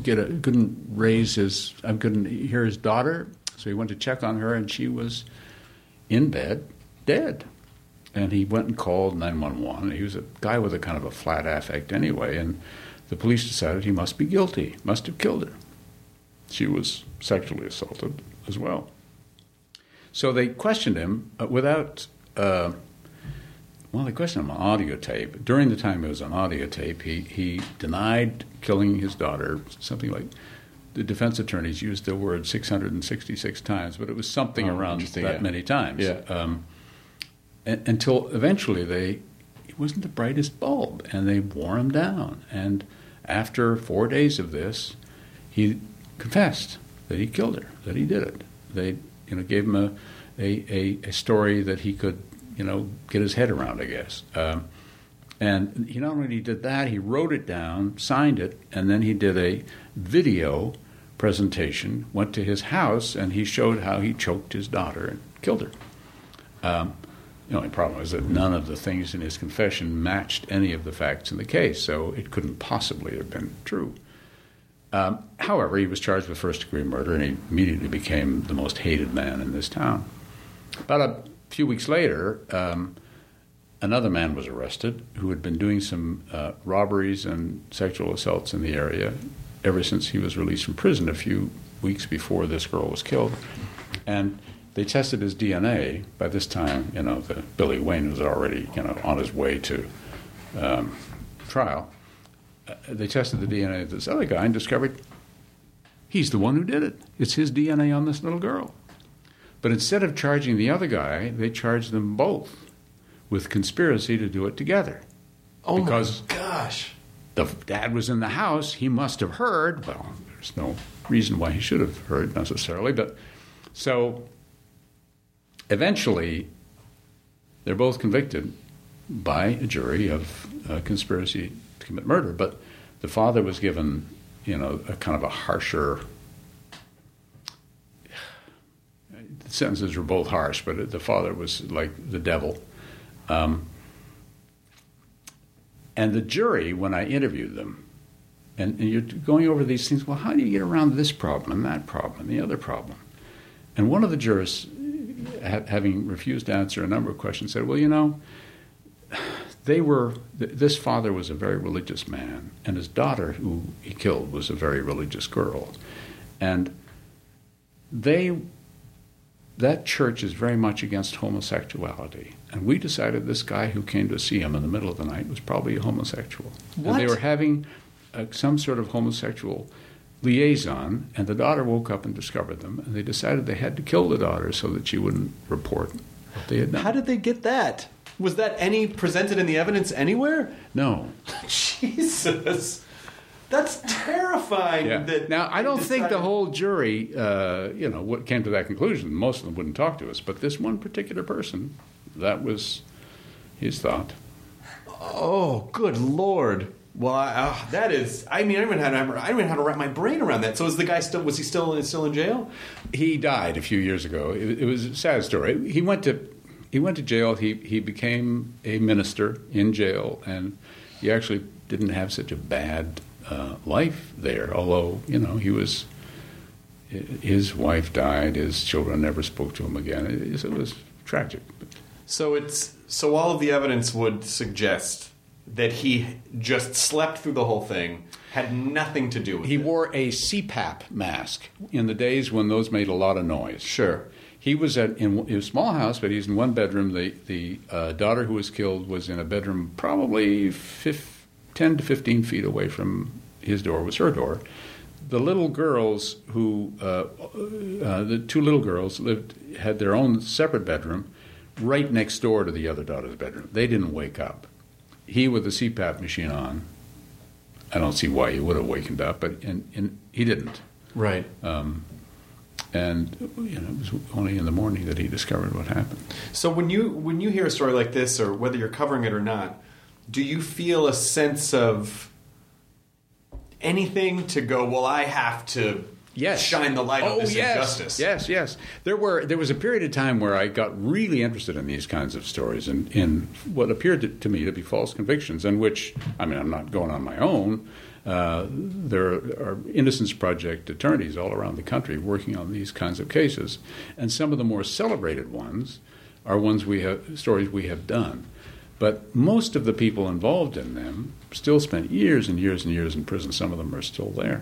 hear his daughter, so he went to check on her, and she was in bed, dead. And he went and called 911. He was a guy with a kind of a flat affect anyway, and the police decided he must be guilty, must have killed her. She was sexually assaulted as well. So they questioned him they questioned him on audio tape. During the time it was on audio tape, he denied killing his daughter, something like, the defense attorneys used the word 666 times, but it was something around that many times. Yeah. Until eventually he wasn't the brightest bulb, and they wore him down. And after 4 days of this, he confessed that he killed her, that he did it. They gave him a story that he could get his head around, I guess. And he not only did that, he wrote it down, signed it, and then he did a video presentation, went to his house, and he showed how he choked his daughter and killed her. The only problem was that none of the things in his confession matched any of the facts in the case, so it couldn't possibly have been true. However, he was charged with first-degree murder, and he immediately became the most hated man in this town. About a few weeks later, another man was arrested who had been doing some robberies and sexual assaults in the area ever since he was released from prison a few weeks before this girl was killed. And they tested his DNA. By this time, the Billy Wayne was already, on his way to trial. They tested the DNA of this other guy and discovered he's the one who did it. It's his DNA on this little girl. But instead of charging the other guy, they charged them both with conspiracy to do it together. Oh, because my gosh. The dad was in the house. He must have heard. Well, there's no reason why he should have heard necessarily. But so eventually, they're both convicted by a jury of conspiracy to commit murder. But the father was given, a kind of a harsher. The sentences were both harsh, but the father was like the devil. And the jury, when I interviewed them, and you're going over these things, well, how do you get around this problem and that problem and the other problem? And one of the jurors, having refused to answer a number of questions, said, well, this father was a very religious man, and his daughter, who he killed, was a very religious girl. And that church is very much against homosexuality. And we decided this guy who came to see him in the middle of the night was probably a homosexual. What? And they were having some sort of homosexual liaison, and the daughter woke up and discovered them, and they decided they had to kill the daughter so that she wouldn't report what they had done. How did they get that? Was that presented in the evidence anywhere? No. Jesus. That's terrifying. Yeah. Now, I don't think the whole jury, what came to that conclusion. Most of them wouldn't talk to us. But this one particular person, that was his thought. Oh, good Lord. Well, that is. I don't even know how to wrap my brain around that. So is the guy was he still in jail? He died a few years ago. It was a sad story. He went to jail. He became a minister in jail, and he actually didn't have such a bad life there, although, his wife died, his children never spoke to him again. It was tragic. So all of the evidence would suggest that he just slept through the whole thing, had nothing to do with it. He wore a CPAP mask in the days when those made a lot of noise. Sure. He was in a small house, but he was in one bedroom. The daughter who was killed was in a bedroom probably 10 to 15 feet away from his door was her door. The little girls the two little girls had their own separate bedroom right next door to the other daughter's bedroom. They didn't wake up. He with the CPAP machine on, I don't see why he would have wakened up, but and he didn't. Right. And it was only in the morning that he discovered what happened. So when you hear a story like this, or whether you're covering it or not, do you feel a sense of anything to go, well, I have to shine the light on this injustice? Yes. There was a period of time where I got really interested in these kinds of stories and in what appeared to me to be false convictions, and which, I'm not going on my own. There are Innocence Project attorneys all around the country working on these kinds of cases. And some of the more celebrated ones are stories we have done. But most of the people involved in them still spent years and years and years in prison. Some of them are still there.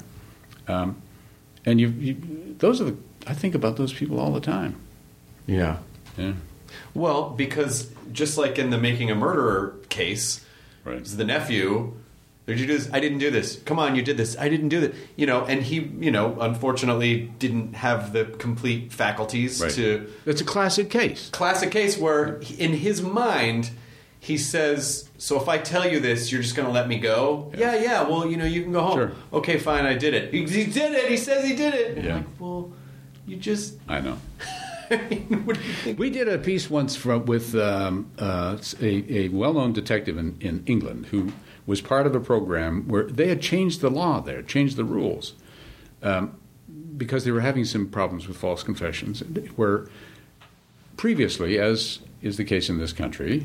And I think about those people all the time. Yeah. Yeah. Well, because just like in the Making a Murderer case, Right. the nephew, did you do this? I didn't do this. Come on, you did this. I didn't do that. And he, unfortunately didn't have the complete faculties Right. to... It's a classic case. Classic case where, in his mind, he says, so if I tell you this, you're just going to let me go? Yeah, well, you can go home. Sure. Okay, fine, I did it. He did it. He says he did it. And Yeah. I'm like, well, you just... I know. What do you think? We did a piece once with a well-known detective in England who was part of a program where they had changed the law there, changed the rules, because they were having some problems with false confessions, where previously, as is the case in this country,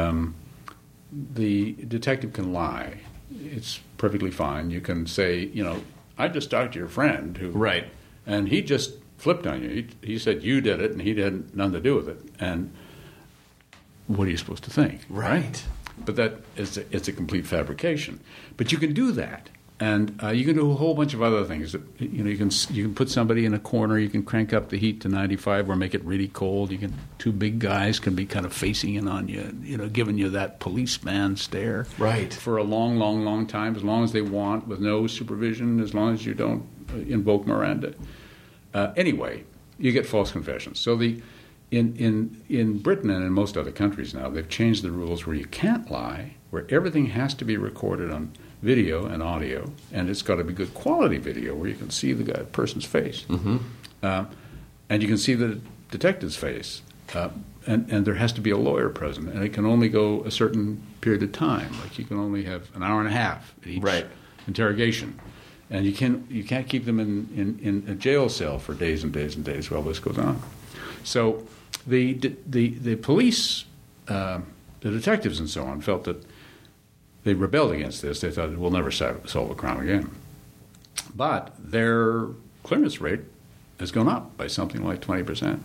the detective can lie. It's perfectly fine. You can say, I just talked to your friend who... Right. And he just flipped on you. He said you did it, and he had nothing to do with it. And what are you supposed to think? Right. But it's a complete fabrication. But you can do that, and you can do a whole bunch of other things. You can put somebody in a corner. You can crank up the heat to 95 or make it really cold. Two big guys can be kind of facing in on you, giving you that policeman stare. Right. For a long, long, long time, as long as they want, with no supervision, as long as you don't invoke Miranda. Anyway, you get false confessions. So in Britain and in most other countries now, they've changed the rules where you can't lie, where everything has to be recorded on video and audio, and it's got to be good quality video where you can see the person's face. Mm-hmm. And you can see the detective's face. And there has to be a lawyer present, and it can only go a certain period of time. Like you can only have an hour and a half at each interrogation. And you can't keep them in a jail cell for days and days and days while this goes on. So the police, the detectives and so on, felt that they rebelled against this. They thought, we'll never solve a crime again. But their clearance rate has gone up by something like 20%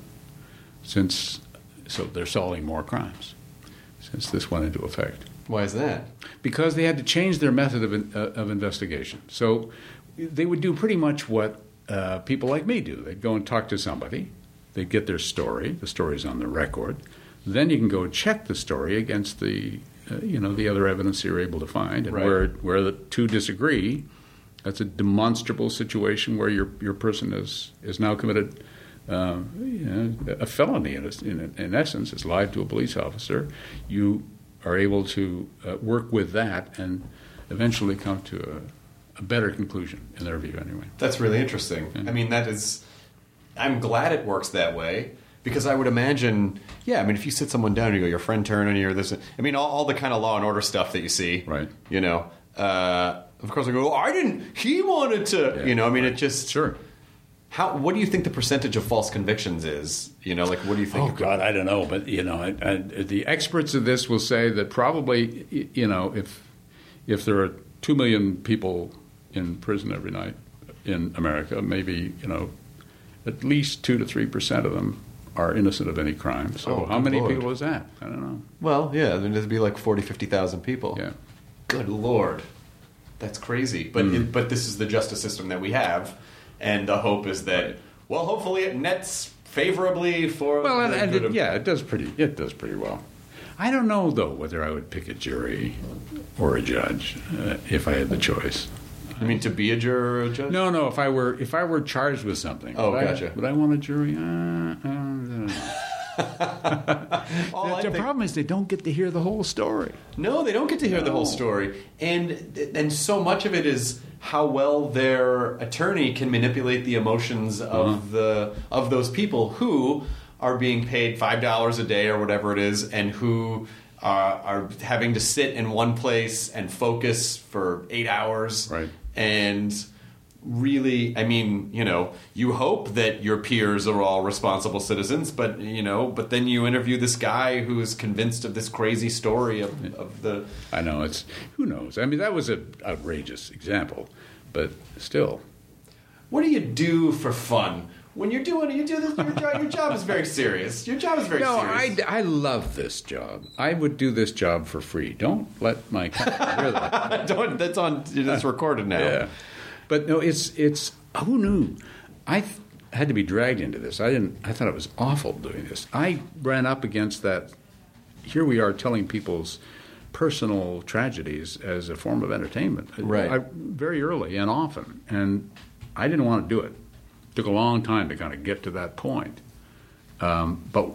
so they're solving more crimes since this went into effect. Why is that? Because they had to change their method of investigation. So they would do pretty much what people like me do. They'd go and talk to somebody. They'd get their story. The story's on the record. Then you can go check the story against the other evidence you're able to find. And where the two disagree, that's a demonstrable situation where your person is now committed a felony. In essence, has lied to a police officer. You are able to work with that and eventually come to a better conclusion, in their view, anyway. That's really interesting. Yeah. I mean, I'm glad it works that way, because I would imagine, if you sit someone down and you go, your friend turned on you, or this, all the kind of Law and Order stuff that you see, right? Of course I go, he wanted to, it just... Sure. What do you think the percentage of false convictions is? What do you think? Oh, God, I don't know. But, the experts of this will say that probably, if there are 2 million people in prison every night in America, maybe, at least 2 to 3% of them are innocent of any crime. So how many people is that? I don't know. Well, yeah, there'd be like 40,000, 50,000 people. Yeah. Good Lord. That's crazy. But but this is the justice system that we have. And the hope is that, hopefully it nets favorably for. Well, it does pretty well. I don't know though whether I would pick a jury or a judge if I had the choice. You mean to be a juror or a judge? No. If I were charged with something. Gotcha. Would I want a jury? The problem is they don't get to hear the whole story. No, they don't get to hear the whole story, and so much of it is how well their attorney can manipulate the emotions of those people who are being paid $5 a day or whatever it is, and who are having to sit in one place and focus for 8 hours, right? And really, you hope that your peers are all responsible citizens, but then you interview this guy who is convinced of this crazy story of the... I know, who knows? That was an outrageous example, but still. What do you do for fun when you do this, your job is very serious. Your job is very serious. No, I love this job. I would do this job for free. Don't let my company hear that. That's recorded now. Yeah. But no, it's who knew? I had to be dragged into this. I thought it was awful doing this. I ran up against that. Here we are telling people's personal tragedies as a form of entertainment. Right. Very early and often. And I didn't want to do it. It took a long time to kind of get to that point. But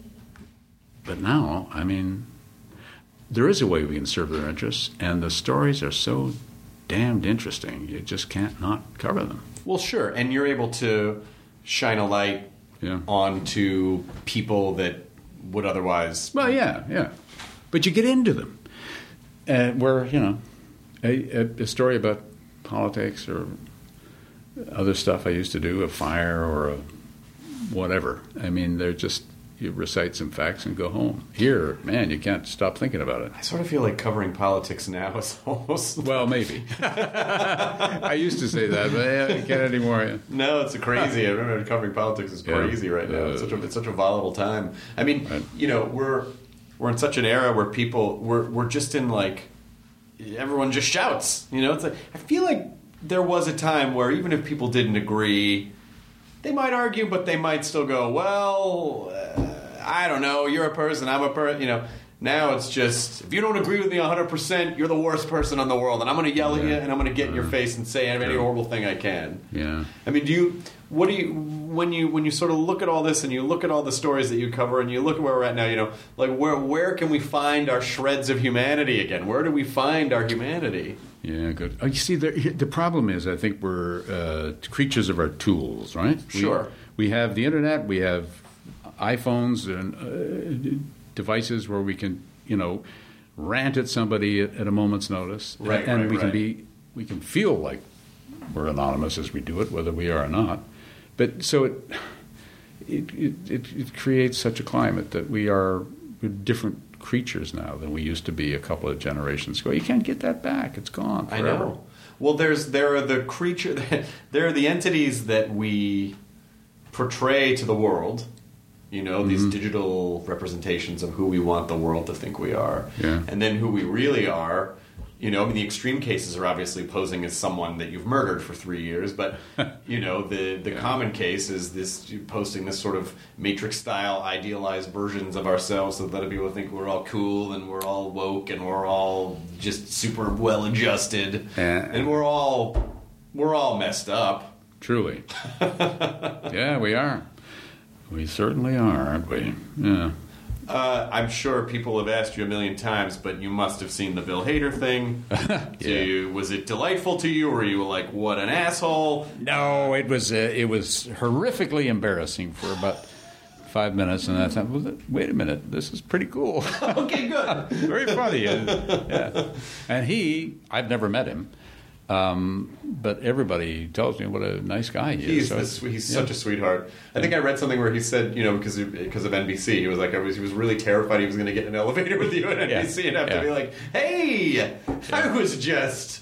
now, I mean, there is a way we can serve their interests, and the stories are so damned interesting. You just can't not cover them. Well, sure. And you're able to shine a light onto people that would otherwise... Well, yeah. But you get into them. Where, a story about politics or other stuff I used to do, a fire or a whatever. I mean, they're just, you recite some facts and go home. Here, man, you can't stop thinking about it. I sort of feel like covering politics now is almost... Well, maybe. I used to say that, but you can't anymore. No, it's crazy. I remember covering politics is crazy right now. It's such a volatile time. I mean, we're in such an era where we're just in like, everyone just shouts. It's like, I feel like there was a time where even if people didn't agree, they might argue, but they might still go, well, I don't know, you're a person, I'm a person, Now it's just, if you don't agree with me 100%, you're the worst person in the world, and I'm going to yell at you, and I'm going to get in your face and say any horrible thing I can. Yeah. I mean, when you sort of look at all this, and you look at all the stories that you cover, and you look at where we're at now, like where can we find our shreds of humanity again? Where do we find our humanity? Yeah, good. You see, the problem is, I think we're creatures of our tools, right? Sure. We have the internet, we have iPhones and devices where we can, rant at somebody at a moment's notice, and we can feel like we're anonymous as we do it, whether we are or not. But so it creates such a climate that we're different creatures now than we used to be a couple of generations ago. You can't get that back; it's gone forever. I know. Well, there are the entities that we portray to the world. These digital representations of who we want the world to think we are. Yeah. And then who we really are. The extreme cases are obviously posing as someone that you've murdered for 3 years, but, the common case is this posting this sort of Matrix-style idealized versions of ourselves so that people think we're all cool and we're all woke and we're all just super well-adjusted and we're all messed up. Truly. Yeah, we are. We certainly are, aren't we? Yeah. I'm sure people have asked you a million times, but you must have seen the Bill Hader thing. Was it delightful to you, or were you like, what an asshole? No, it was horrifically embarrassing for about 5 minutes, and I thought, well, wait a minute, this is pretty cool. Okay, good. Very funny. Yeah. And I've never met him. But everybody tells me what a nice guy he is. He's such a sweetheart. I think I read something where he said, because of NBC, he was like, he was really terrified he was going to get in an elevator with you at NBC and have to be like, hey, I was just,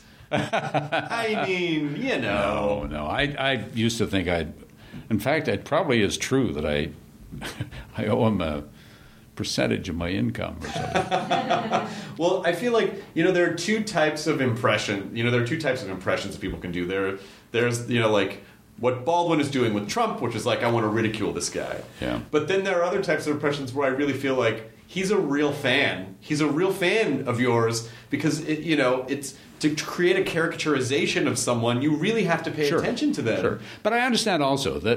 I mean, No, I used to think in fact, it probably is true that I owe him a percentage of my income or something. Well, I feel like, there are two types of impression. There are two types of impressions people can do. There's like what Baldwin is doing with Trump, which is like, I want to ridicule this guy. Yeah. But then there are other types of impressions where I really feel like he's a real fan. He's a real fan of yours because it's to create a caricaturization of someone, you really have to pay attention to them. Sure. But I understand also that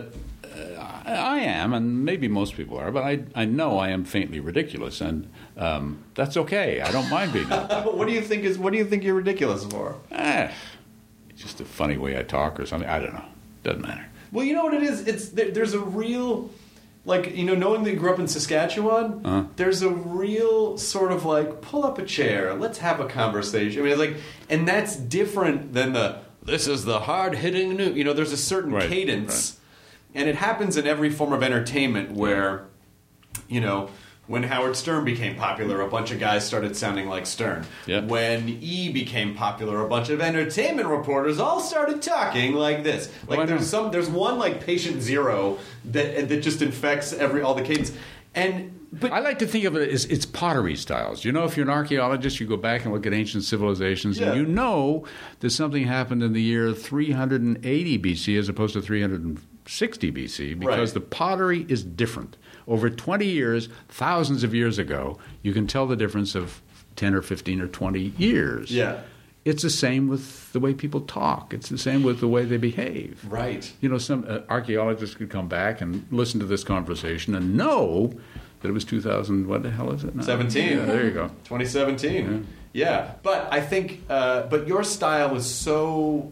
I am, and maybe most people are, but I know I am faintly ridiculous, and that's okay. I don't mind being that. What do you think you're ridiculous for? Just a funny way I talk or something. I don't know. Doesn't matter. Well, you know what it is? There's a real, knowing that you grew up in Saskatchewan, there's a real sort of pull up a chair, let's have a conversation. I mean, and that's different than this is the hard-hitting news. There's a certain cadence. Right. And it happens in every form of entertainment where, When Howard Stern became popular, a bunch of guys started sounding like Stern. Yep. When E! became popular, a bunch of entertainment reporters all started talking like this. Like there's one like Patient Zero that just infects all the cadence. But I like to think of it as it's pottery styles. You know, if you're an archaeologist, you go back and look at ancient civilizations, and you know that something happened in the year 380 BC as opposed to 360 BC because the pottery is different. Over 20 years, thousands of years ago, you can tell the difference of 10 or 15 or 20 years. Yeah. It's the same with the way people talk. It's the same with the way they behave. Right. You know, some archaeologists could come back and listen to this conversation and know that it was 2000, what the hell is it now? 17. Yeah, there you go. 2017. Yeah. But I think, but your style is so...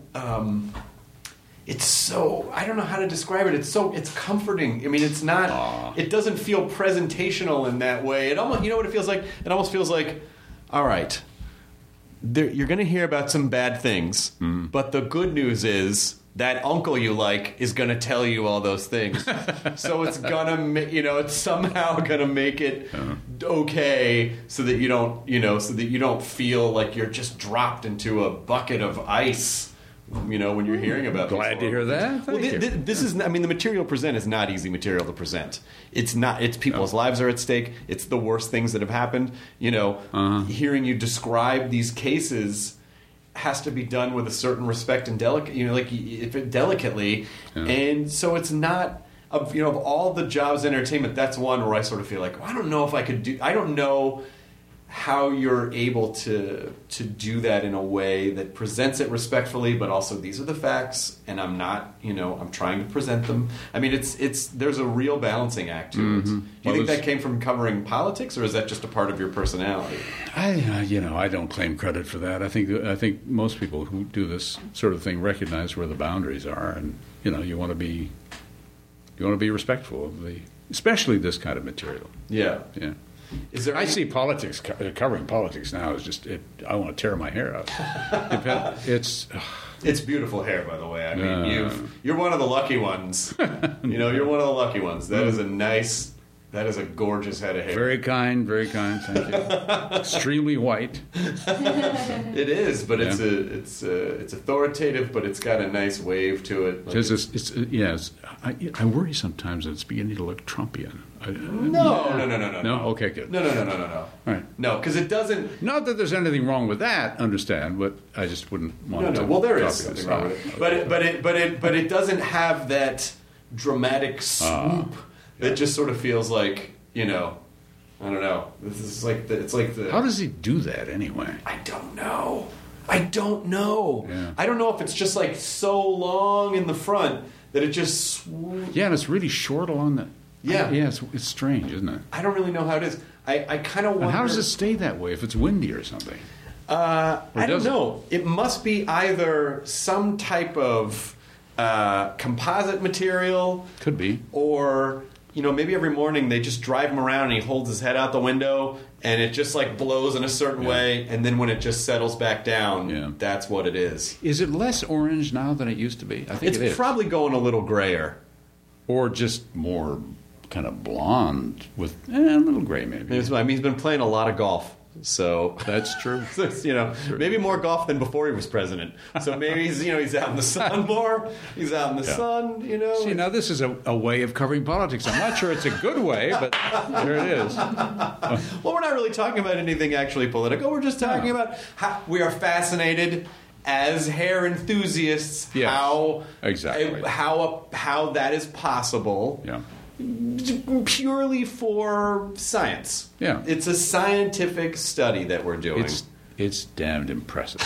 it's so, I don't know how to describe it. It's comforting. I mean, it's not, it doesn't feel presentational in that way. It almost, you know what it feels like? It almost feels like, all right, you're going to hear about some bad things, but the good news is that uncle you like is going to tell you all those things. So it's going to, it's somehow going to make it okay so that you don't feel like you're just dropped into a bucket of ice. When you're hearing about Glad to hear that. Well, this is, the material present is not easy material to present. It's not. It's people's lives are at stake. It's the worst things that have happened. Hearing you describe these cases has to be done with a certain respect and delicately. And so it's not. Of all the jobs in entertainment, that's one where I sort of feel like, well, I don't know if I could do. I don't know how you're able to do that in a way that presents it respectfully, but also these are the facts, and I'm not, I'm trying to present them. I mean, it's there's a real balancing act to it. Do you think that came from covering politics, or is that just a part of your personality? I don't claim credit for that. I think most people who do this sort of thing recognize where the boundaries are, and you want to be respectful of especially this kind of material. Yeah. Yeah. I see politics, covering politics now is just, I want to tear my hair out. It's beautiful hair, by the way. I mean, you're one of the lucky ones. You're one of the lucky ones. That is a gorgeous head of hair. Very kind, thank you. Extremely white. It is, but it's authoritative, but it's got a nice wave to it. I worry sometimes that it's beginning to look Trumpian. No. No? Okay, good. No. All right. No, because it doesn't... Not that there's anything wrong with that, understand, but I just wouldn't want to... No, well, there is something wrong with it. But it doesn't have that dramatic swoop that just sort of feels like, I don't know. This is like it's like the... How does he do that anyway? I don't know. Yeah. I don't know if it's just like so long in the front that it just swoops. Yeah, and it's really short along the... Yeah. It's strange, isn't it? I don't really know how it is. I kind of wonder... And how does it stay that way if it's windy or something? I don't know. It must be either some type of composite material. Could be. Or, maybe every morning they just drive him around and he holds his head out the window and it just like blows in a certain way, and then when it just settles back down, that's what it is. Is it less orange now than it used to be? I think it's probably going a little grayer. Or just more... kind of blonde with a little gray, maybe. He's been playing a lot of golf, so that's true. Maybe more golf than before he was president. So maybe he's out in the sun more. He's out in the sun. See, now this is a way of covering politics. I'm not sure it's a good way, but there it is. Well, we're not really talking about anything actually political. We're just talking about how we are fascinated as hair enthusiasts. Yes, how that is possible. Yeah. Purely for science. Yeah. It's a scientific study that we're doing. It's damned impressive.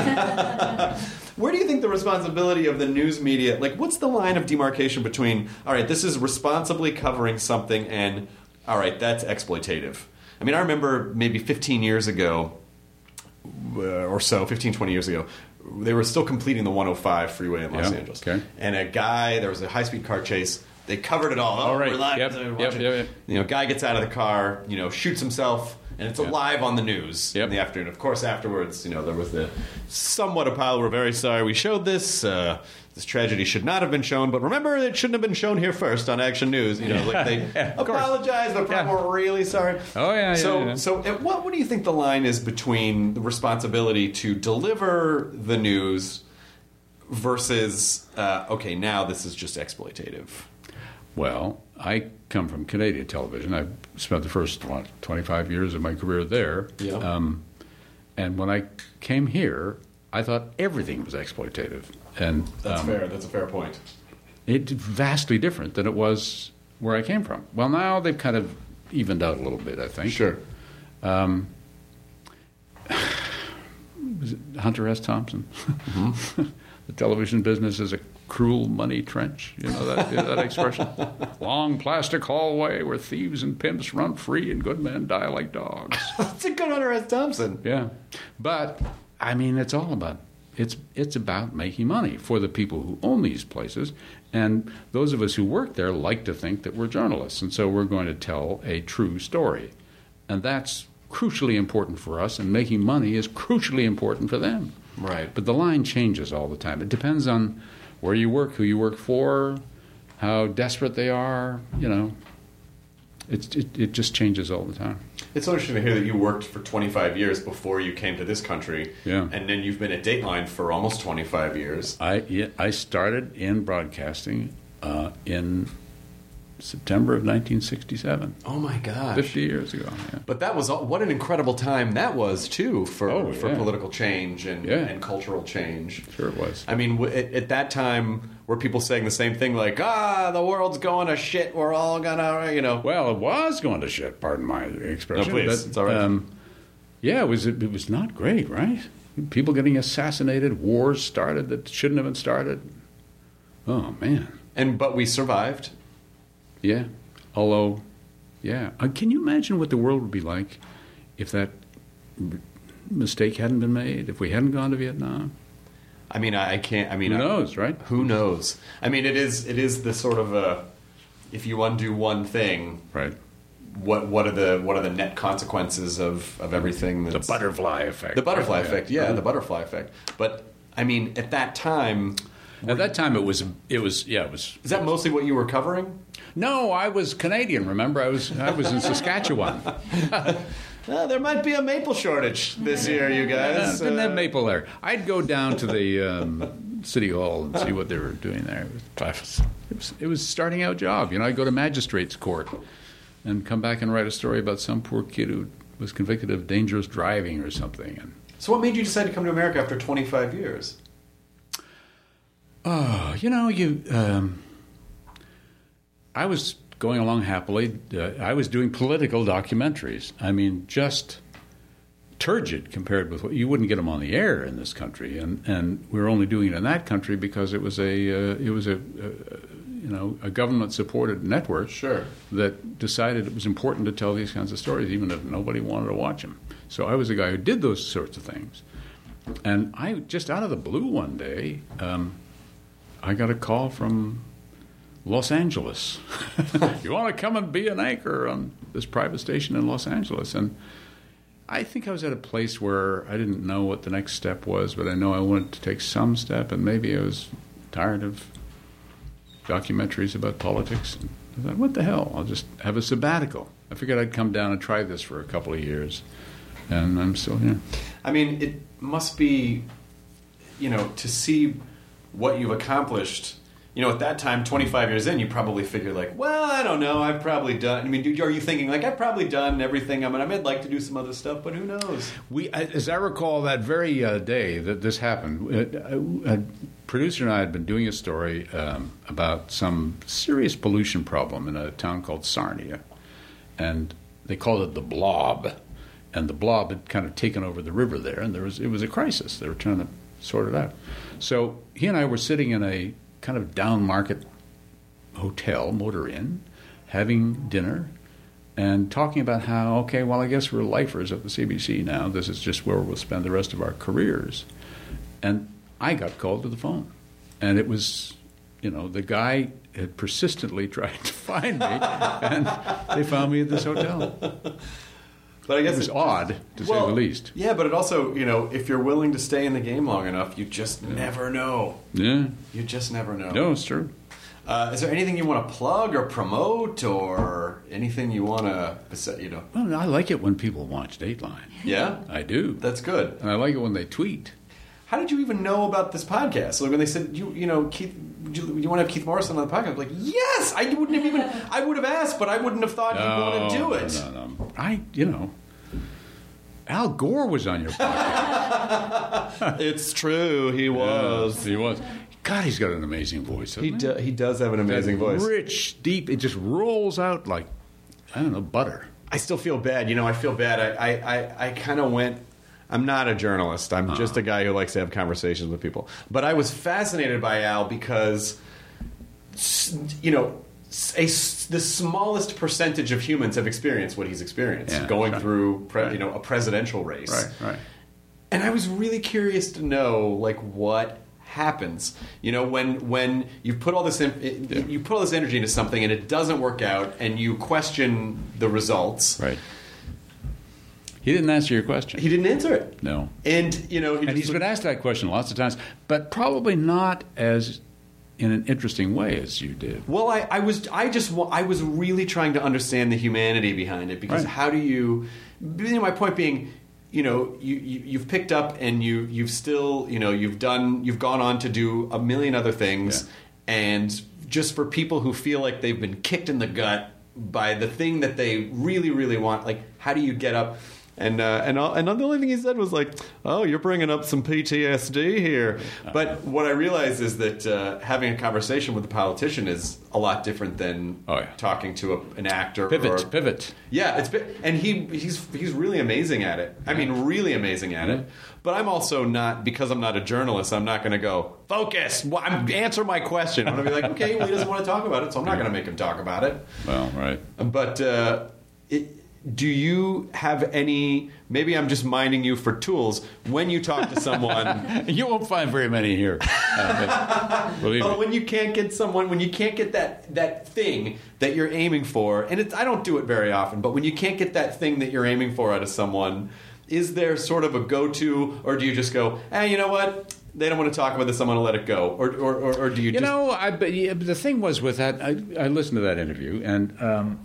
Where do you think the responsibility of the news media, what's the line of demarcation between, all right, this is responsibly covering something, and, all right, that's exploitative? I mean, I remember maybe 15 years ago, or so, 15, 20 years ago, they were still completing the 105 freeway in Los Angeles. Okay. And there was a high-speed car chase. They covered it all. All right. We're live. Yep. Guy gets out of the car, shoots himself, and it's live on the news in the afternoon. Of course, afterwards, there was the somewhat a pile. We're very sorry we showed this. This tragedy should not have been shown, but remember, it shouldn't have been shown here first on Action News. Like they apologize, but probably we're really sorry. Oh yeah. So, what do you think the line is between the responsibility to deliver the news versus okay, now this is just exploitative? Well, I come from Canadian television. I spent the first 25 years of my career there. Yeah. And when I came here, I thought everything was exploitative. And that's fair. That's a fair point. It's vastly different than it was where I came from. Well, now they've kind of evened out a little bit, I think. Sure. Was it Hunter S. Thompson? Mm-hmm. The television business is a cruel money trench. You know that expression? Long plastic hallway where thieves and pimps run free and good men die like dogs. That's a good Hunter S. Thompson. Yeah. But, I mean, it's all about... It's about making money for the people who own these places. And those of us who work there like to think that we're journalists. And so we're going to tell a true story. And that's crucially important for us, and making money is crucially important for them. Right. But the line changes all the time. It depends on where you work, who you work for, how desperate they are. It just changes all the time. It's so interesting to hear that you worked for 25 years before you came to this country. Yeah. And then you've been at Dateline for almost 25 years. I started in broadcasting in September of 1967. Oh my gosh. 50 years ago. Yeah. But that was what an incredible time that was too for political change and cultural change. Sure it was. I mean, at that time, were people saying the same thing like, the world's going to shit, we're all gonna, Well, it was going to shit, pardon my expression. No, please, it's all right. It was not great, right? People getting assassinated, wars started that shouldn't have been started. Oh, man. But we survived. Yeah. Although, yeah. Can you imagine what the world would be like if that mistake hadn't been made, if we hadn't gone to Vietnam? I mean, I can't. I mean, who knows, right? Who knows? I mean, it is the sort of if you undo one thing, right? What are the net consequences of everything? The butterfly effect. The butterfly effect. Yeah, the butterfly effect. But I mean, at that time. At that time, it was. Is that mostly what you were covering? No, I was Canadian. Remember, I was in Saskatchewan. There might be a maple shortage this year, you guys. Didn't have maple there. I'd go down to the city hall and see what they were doing there. It was starting out job. I'd go to magistrate's court and come back and write a story about some poor kid who was convicted of dangerous driving or something. And so, what made you decide to come to America after 25 years? Oh, I was going along happily. I was doing political documentaries. I mean, just turgid compared with what you wouldn't get them on the air in this country, and we were only doing it in that country because it was a government supported network that decided it was important to tell these kinds of stories, even if nobody wanted to watch them. So I was a guy who did those sorts of things, and I just out of the blue one day, I got a call from Los Angeles. You want to come and be an anchor on this private station in Los Angeles? And I think I was at a place where I didn't know what the next step was, but I know I wanted to take some step, and maybe I was tired of documentaries about politics. And I thought, what the hell? I'll just have a sabbatical. I figured I'd come down and try this for a couple of years, and I'm still here. I mean, it must be, to see what you've accomplished. At that time, 25 years in, you probably figured well, I don't know, I've probably done. I mean, are you thinking I've probably done everything? I mean, I'd like to do some other stuff, but who knows? As I recall, that very day that this happened, a producer and I had been doing a story about some serious pollution problem in a town called Sarnia, and they called it the Blob, and the Blob had kind of taken over the river there, and it was a crisis. They were trying to sort it out. So he and I were sitting in a kind of down-market hotel, Motor Inn, having dinner and talking about how, I guess we're lifers at the CBC now. This is just where we'll spend the rest of our careers. And I got called to the phone. And it was, the guy had persistently tried to find me, and they found me at this hotel. But I guess it was odd, to say the least. Yeah, but it also, if you're willing to stay in the game long enough, you just never know. Yeah. You just never know. No, it's true. Is there anything you want to plug or promote or anything you want to, Well, I like it when people watch Dateline. Yeah? I do. That's good. And I like it when they tweet. How did you even know about this podcast? Like when they said, Keith, you want to have Keith Morrison on the podcast? I'm like, yes! I would have asked, but I wouldn't have thought you'd want to do it. No. Al Gore was on your podcast. It's true, he was. He was. God, he's got an amazing voice. He does have an amazing voice. Rich, deep. It just rolls out like, I don't know, butter. I still feel bad. I feel bad. I kind of went... I'm not a journalist. I'm just a guy who likes to have conversations with people. But I was fascinated by Al because, the smallest percentage of humans have experienced what he's experienced, going through a presidential race. Right. And I was really curious to know, what happens. When you put all this you put all this energy into something and it doesn't work out, and you question the results. Right. He didn't answer your question. He didn't answer it. No. And, he's been asked that question lots of times, but probably not as in an interesting way as you did. Well, I was really trying to understand the humanity behind it, because how do you... My point being, you've picked up and you've still, you've gone on to do a million other things, and just for people who feel like they've been kicked in the gut by the thing that they really, really want, how do you get up? And the only thing he said was "Oh, you're bringing up some PTSD here." But what I realized is that having a conversation with a politician is a lot different than talking to an actor. Pivot. Yeah, and he's really amazing at it. I mean, really amazing at it. But I'm also not, because I'm not a journalist, I'm not going to go, focus, answer my question. I'm going to be like, okay, well, he doesn't want to talk about it, so I'm not going to make him talk about it. Well, right. But do you have any, maybe I'm just minding you for tools, when you talk to someone... You won't find very many here. Believe me. When you can't get that thing that you're aiming for, and I don't do it very often, but when you can't get that thing that you're aiming for out of someone, is there sort of a go-to, or do you just go, hey, you know what? They don't want to talk about this, I'm going to let it go. Or do you just... the thing was with that, I listened to that interview, and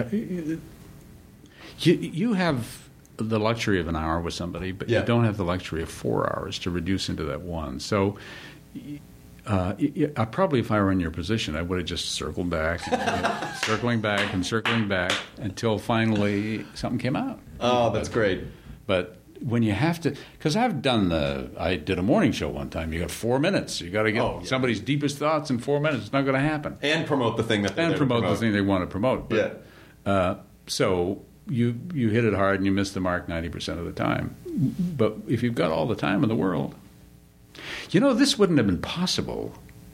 you have the luxury of an hour with somebody, but you don't have the luxury of 4 hours to reduce into that one. So probably if I were in your position, I would have just circled back, circling back until finally something came out. Oh, that's great. But when you have to, because I did a morning show one time. You got 4 minutes. You got to get somebody's deepest thoughts in 4 minutes. It's not going to happen. And promote the thing that they want to promote. The thing they want to promote. But, so you hit it hard and you miss the mark 90% of the time. But if you've got all the time in the world, this wouldn't have been possible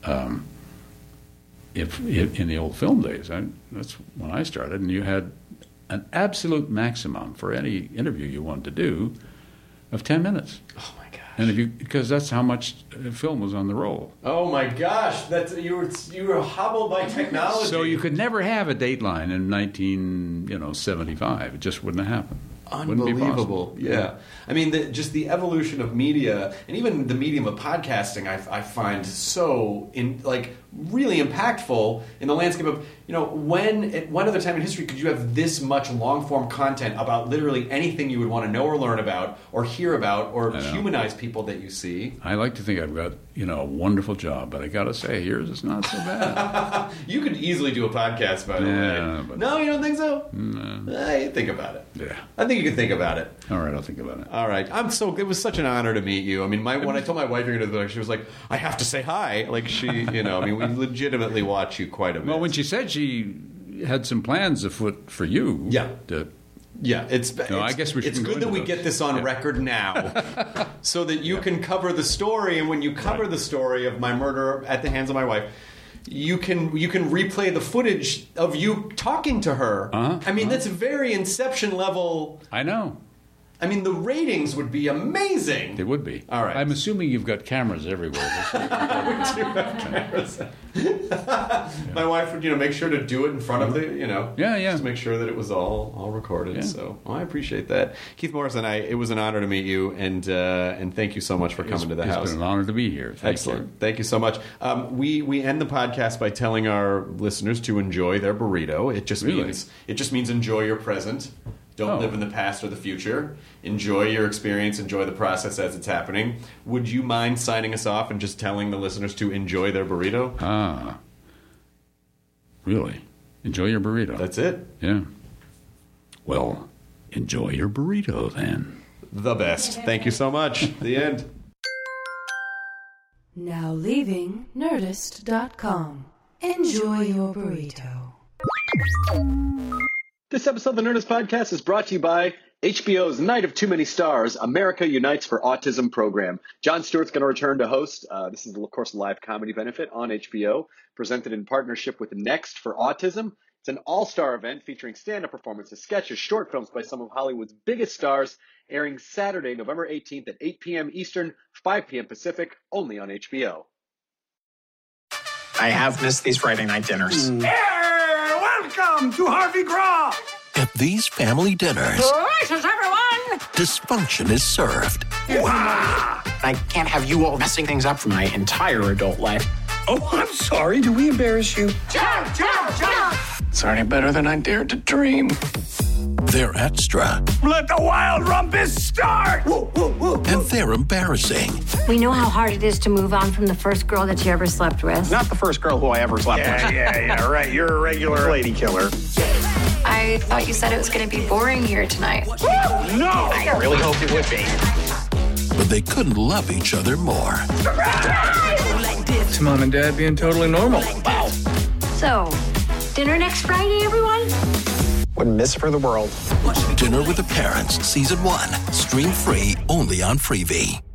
if in the old film days. That's when I started, and you had an absolute maximum for any interview you wanted to do of 10 minutes. Oh my gosh! And because that's how much film was on the roll. Oh my gosh! You were hobbled by technology. So you could never have a Dateline in 1975. It just wouldn't have happened. Unbelievable. Yeah. I mean, just the evolution of media, and even the medium of podcasting, I find so really impactful in the landscape of, when at one other time in history could you have this much long-form content about literally anything you would want to know or learn about or hear about or humanize people that you see? I like to think I've got, a wonderful job, but I got to say, yours is not so bad. You could easily do a podcast, by the way. But no, you don't think so? No. Think about it. Yeah. I think you can think about it. All right, I'll think about it. All right. It was such an honor to meet you. I mean, when I told my wife you're going to do it, she was like, I have to say hi. Like we legitimately watch you quite a bit. Well, when she said she had some plans afoot for you. Yeah. I guess it's good that we get this on record now so that you can cover the story. And when you cover the story of my murder at the hands of my wife, you can replay the footage of you talking to her. I mean, that's very Inception level. I know. I mean, the ratings would be amazing. They would be. All right. I'm assuming you've got cameras everywhere. We do have cameras. My wife would, make sure to do it in front of the, Yeah. just to make sure that it was all recorded. Yeah. So I appreciate that. Keith Morris and it was an honor to meet you, and thank you so much for coming to the house. It's been an honor to be here. Excellent. Thank you so much. We end the podcast by telling our listeners to enjoy their burrito. It just means enjoy your present. Don't live in the past or the future. Enjoy your experience. Enjoy the process as it's happening. Would you mind signing us off and just telling the listeners to enjoy their burrito? Really? Enjoy your burrito. That's it? Yeah. Well, enjoy your burrito then. The best. Thank you so much. The end. Now leaving Nerdist.com. Enjoy your burrito. This episode of the Nerdist Podcast is brought to you by HBO's Night of Too Many Stars, America Unites for Autism program. Jon Stewart's going to return to host. This is, of course, a live comedy benefit on HBO, presented in partnership with Next for Autism. It's an all-star event featuring stand-up performances, sketches, short films by some of Hollywood's biggest stars, airing Saturday, November 18th at 8 p.m. Eastern, 5 p.m. Pacific, only on HBO. I have missed these Friday night dinners. Welcome to Harvey Graw! At these family dinners, Delicious, everyone! dysfunction is served. Wow! I can't have you all messing things up for my entire adult life. Oh, I'm sorry. Do we embarrass you? Jump! It's already better than I dared to dream. They're extra. Let the wild rumpus start! Whoa, whoa, whoa, whoa. And they're embarrassing. We know how hard it is to move on from the first girl that you ever slept with. Not the first girl who I ever slept with. Yeah, right. You're a regular lady killer. I thought you said it was going to be boring here tonight. No! I really hoped it would be. But they couldn't love each other more. It's Mom and Dad being totally normal. Wow. So, dinner next Friday, everyone? Wouldn't miss it for the world. Dinner with the Parents, Season 1. Stream free only on Freevee.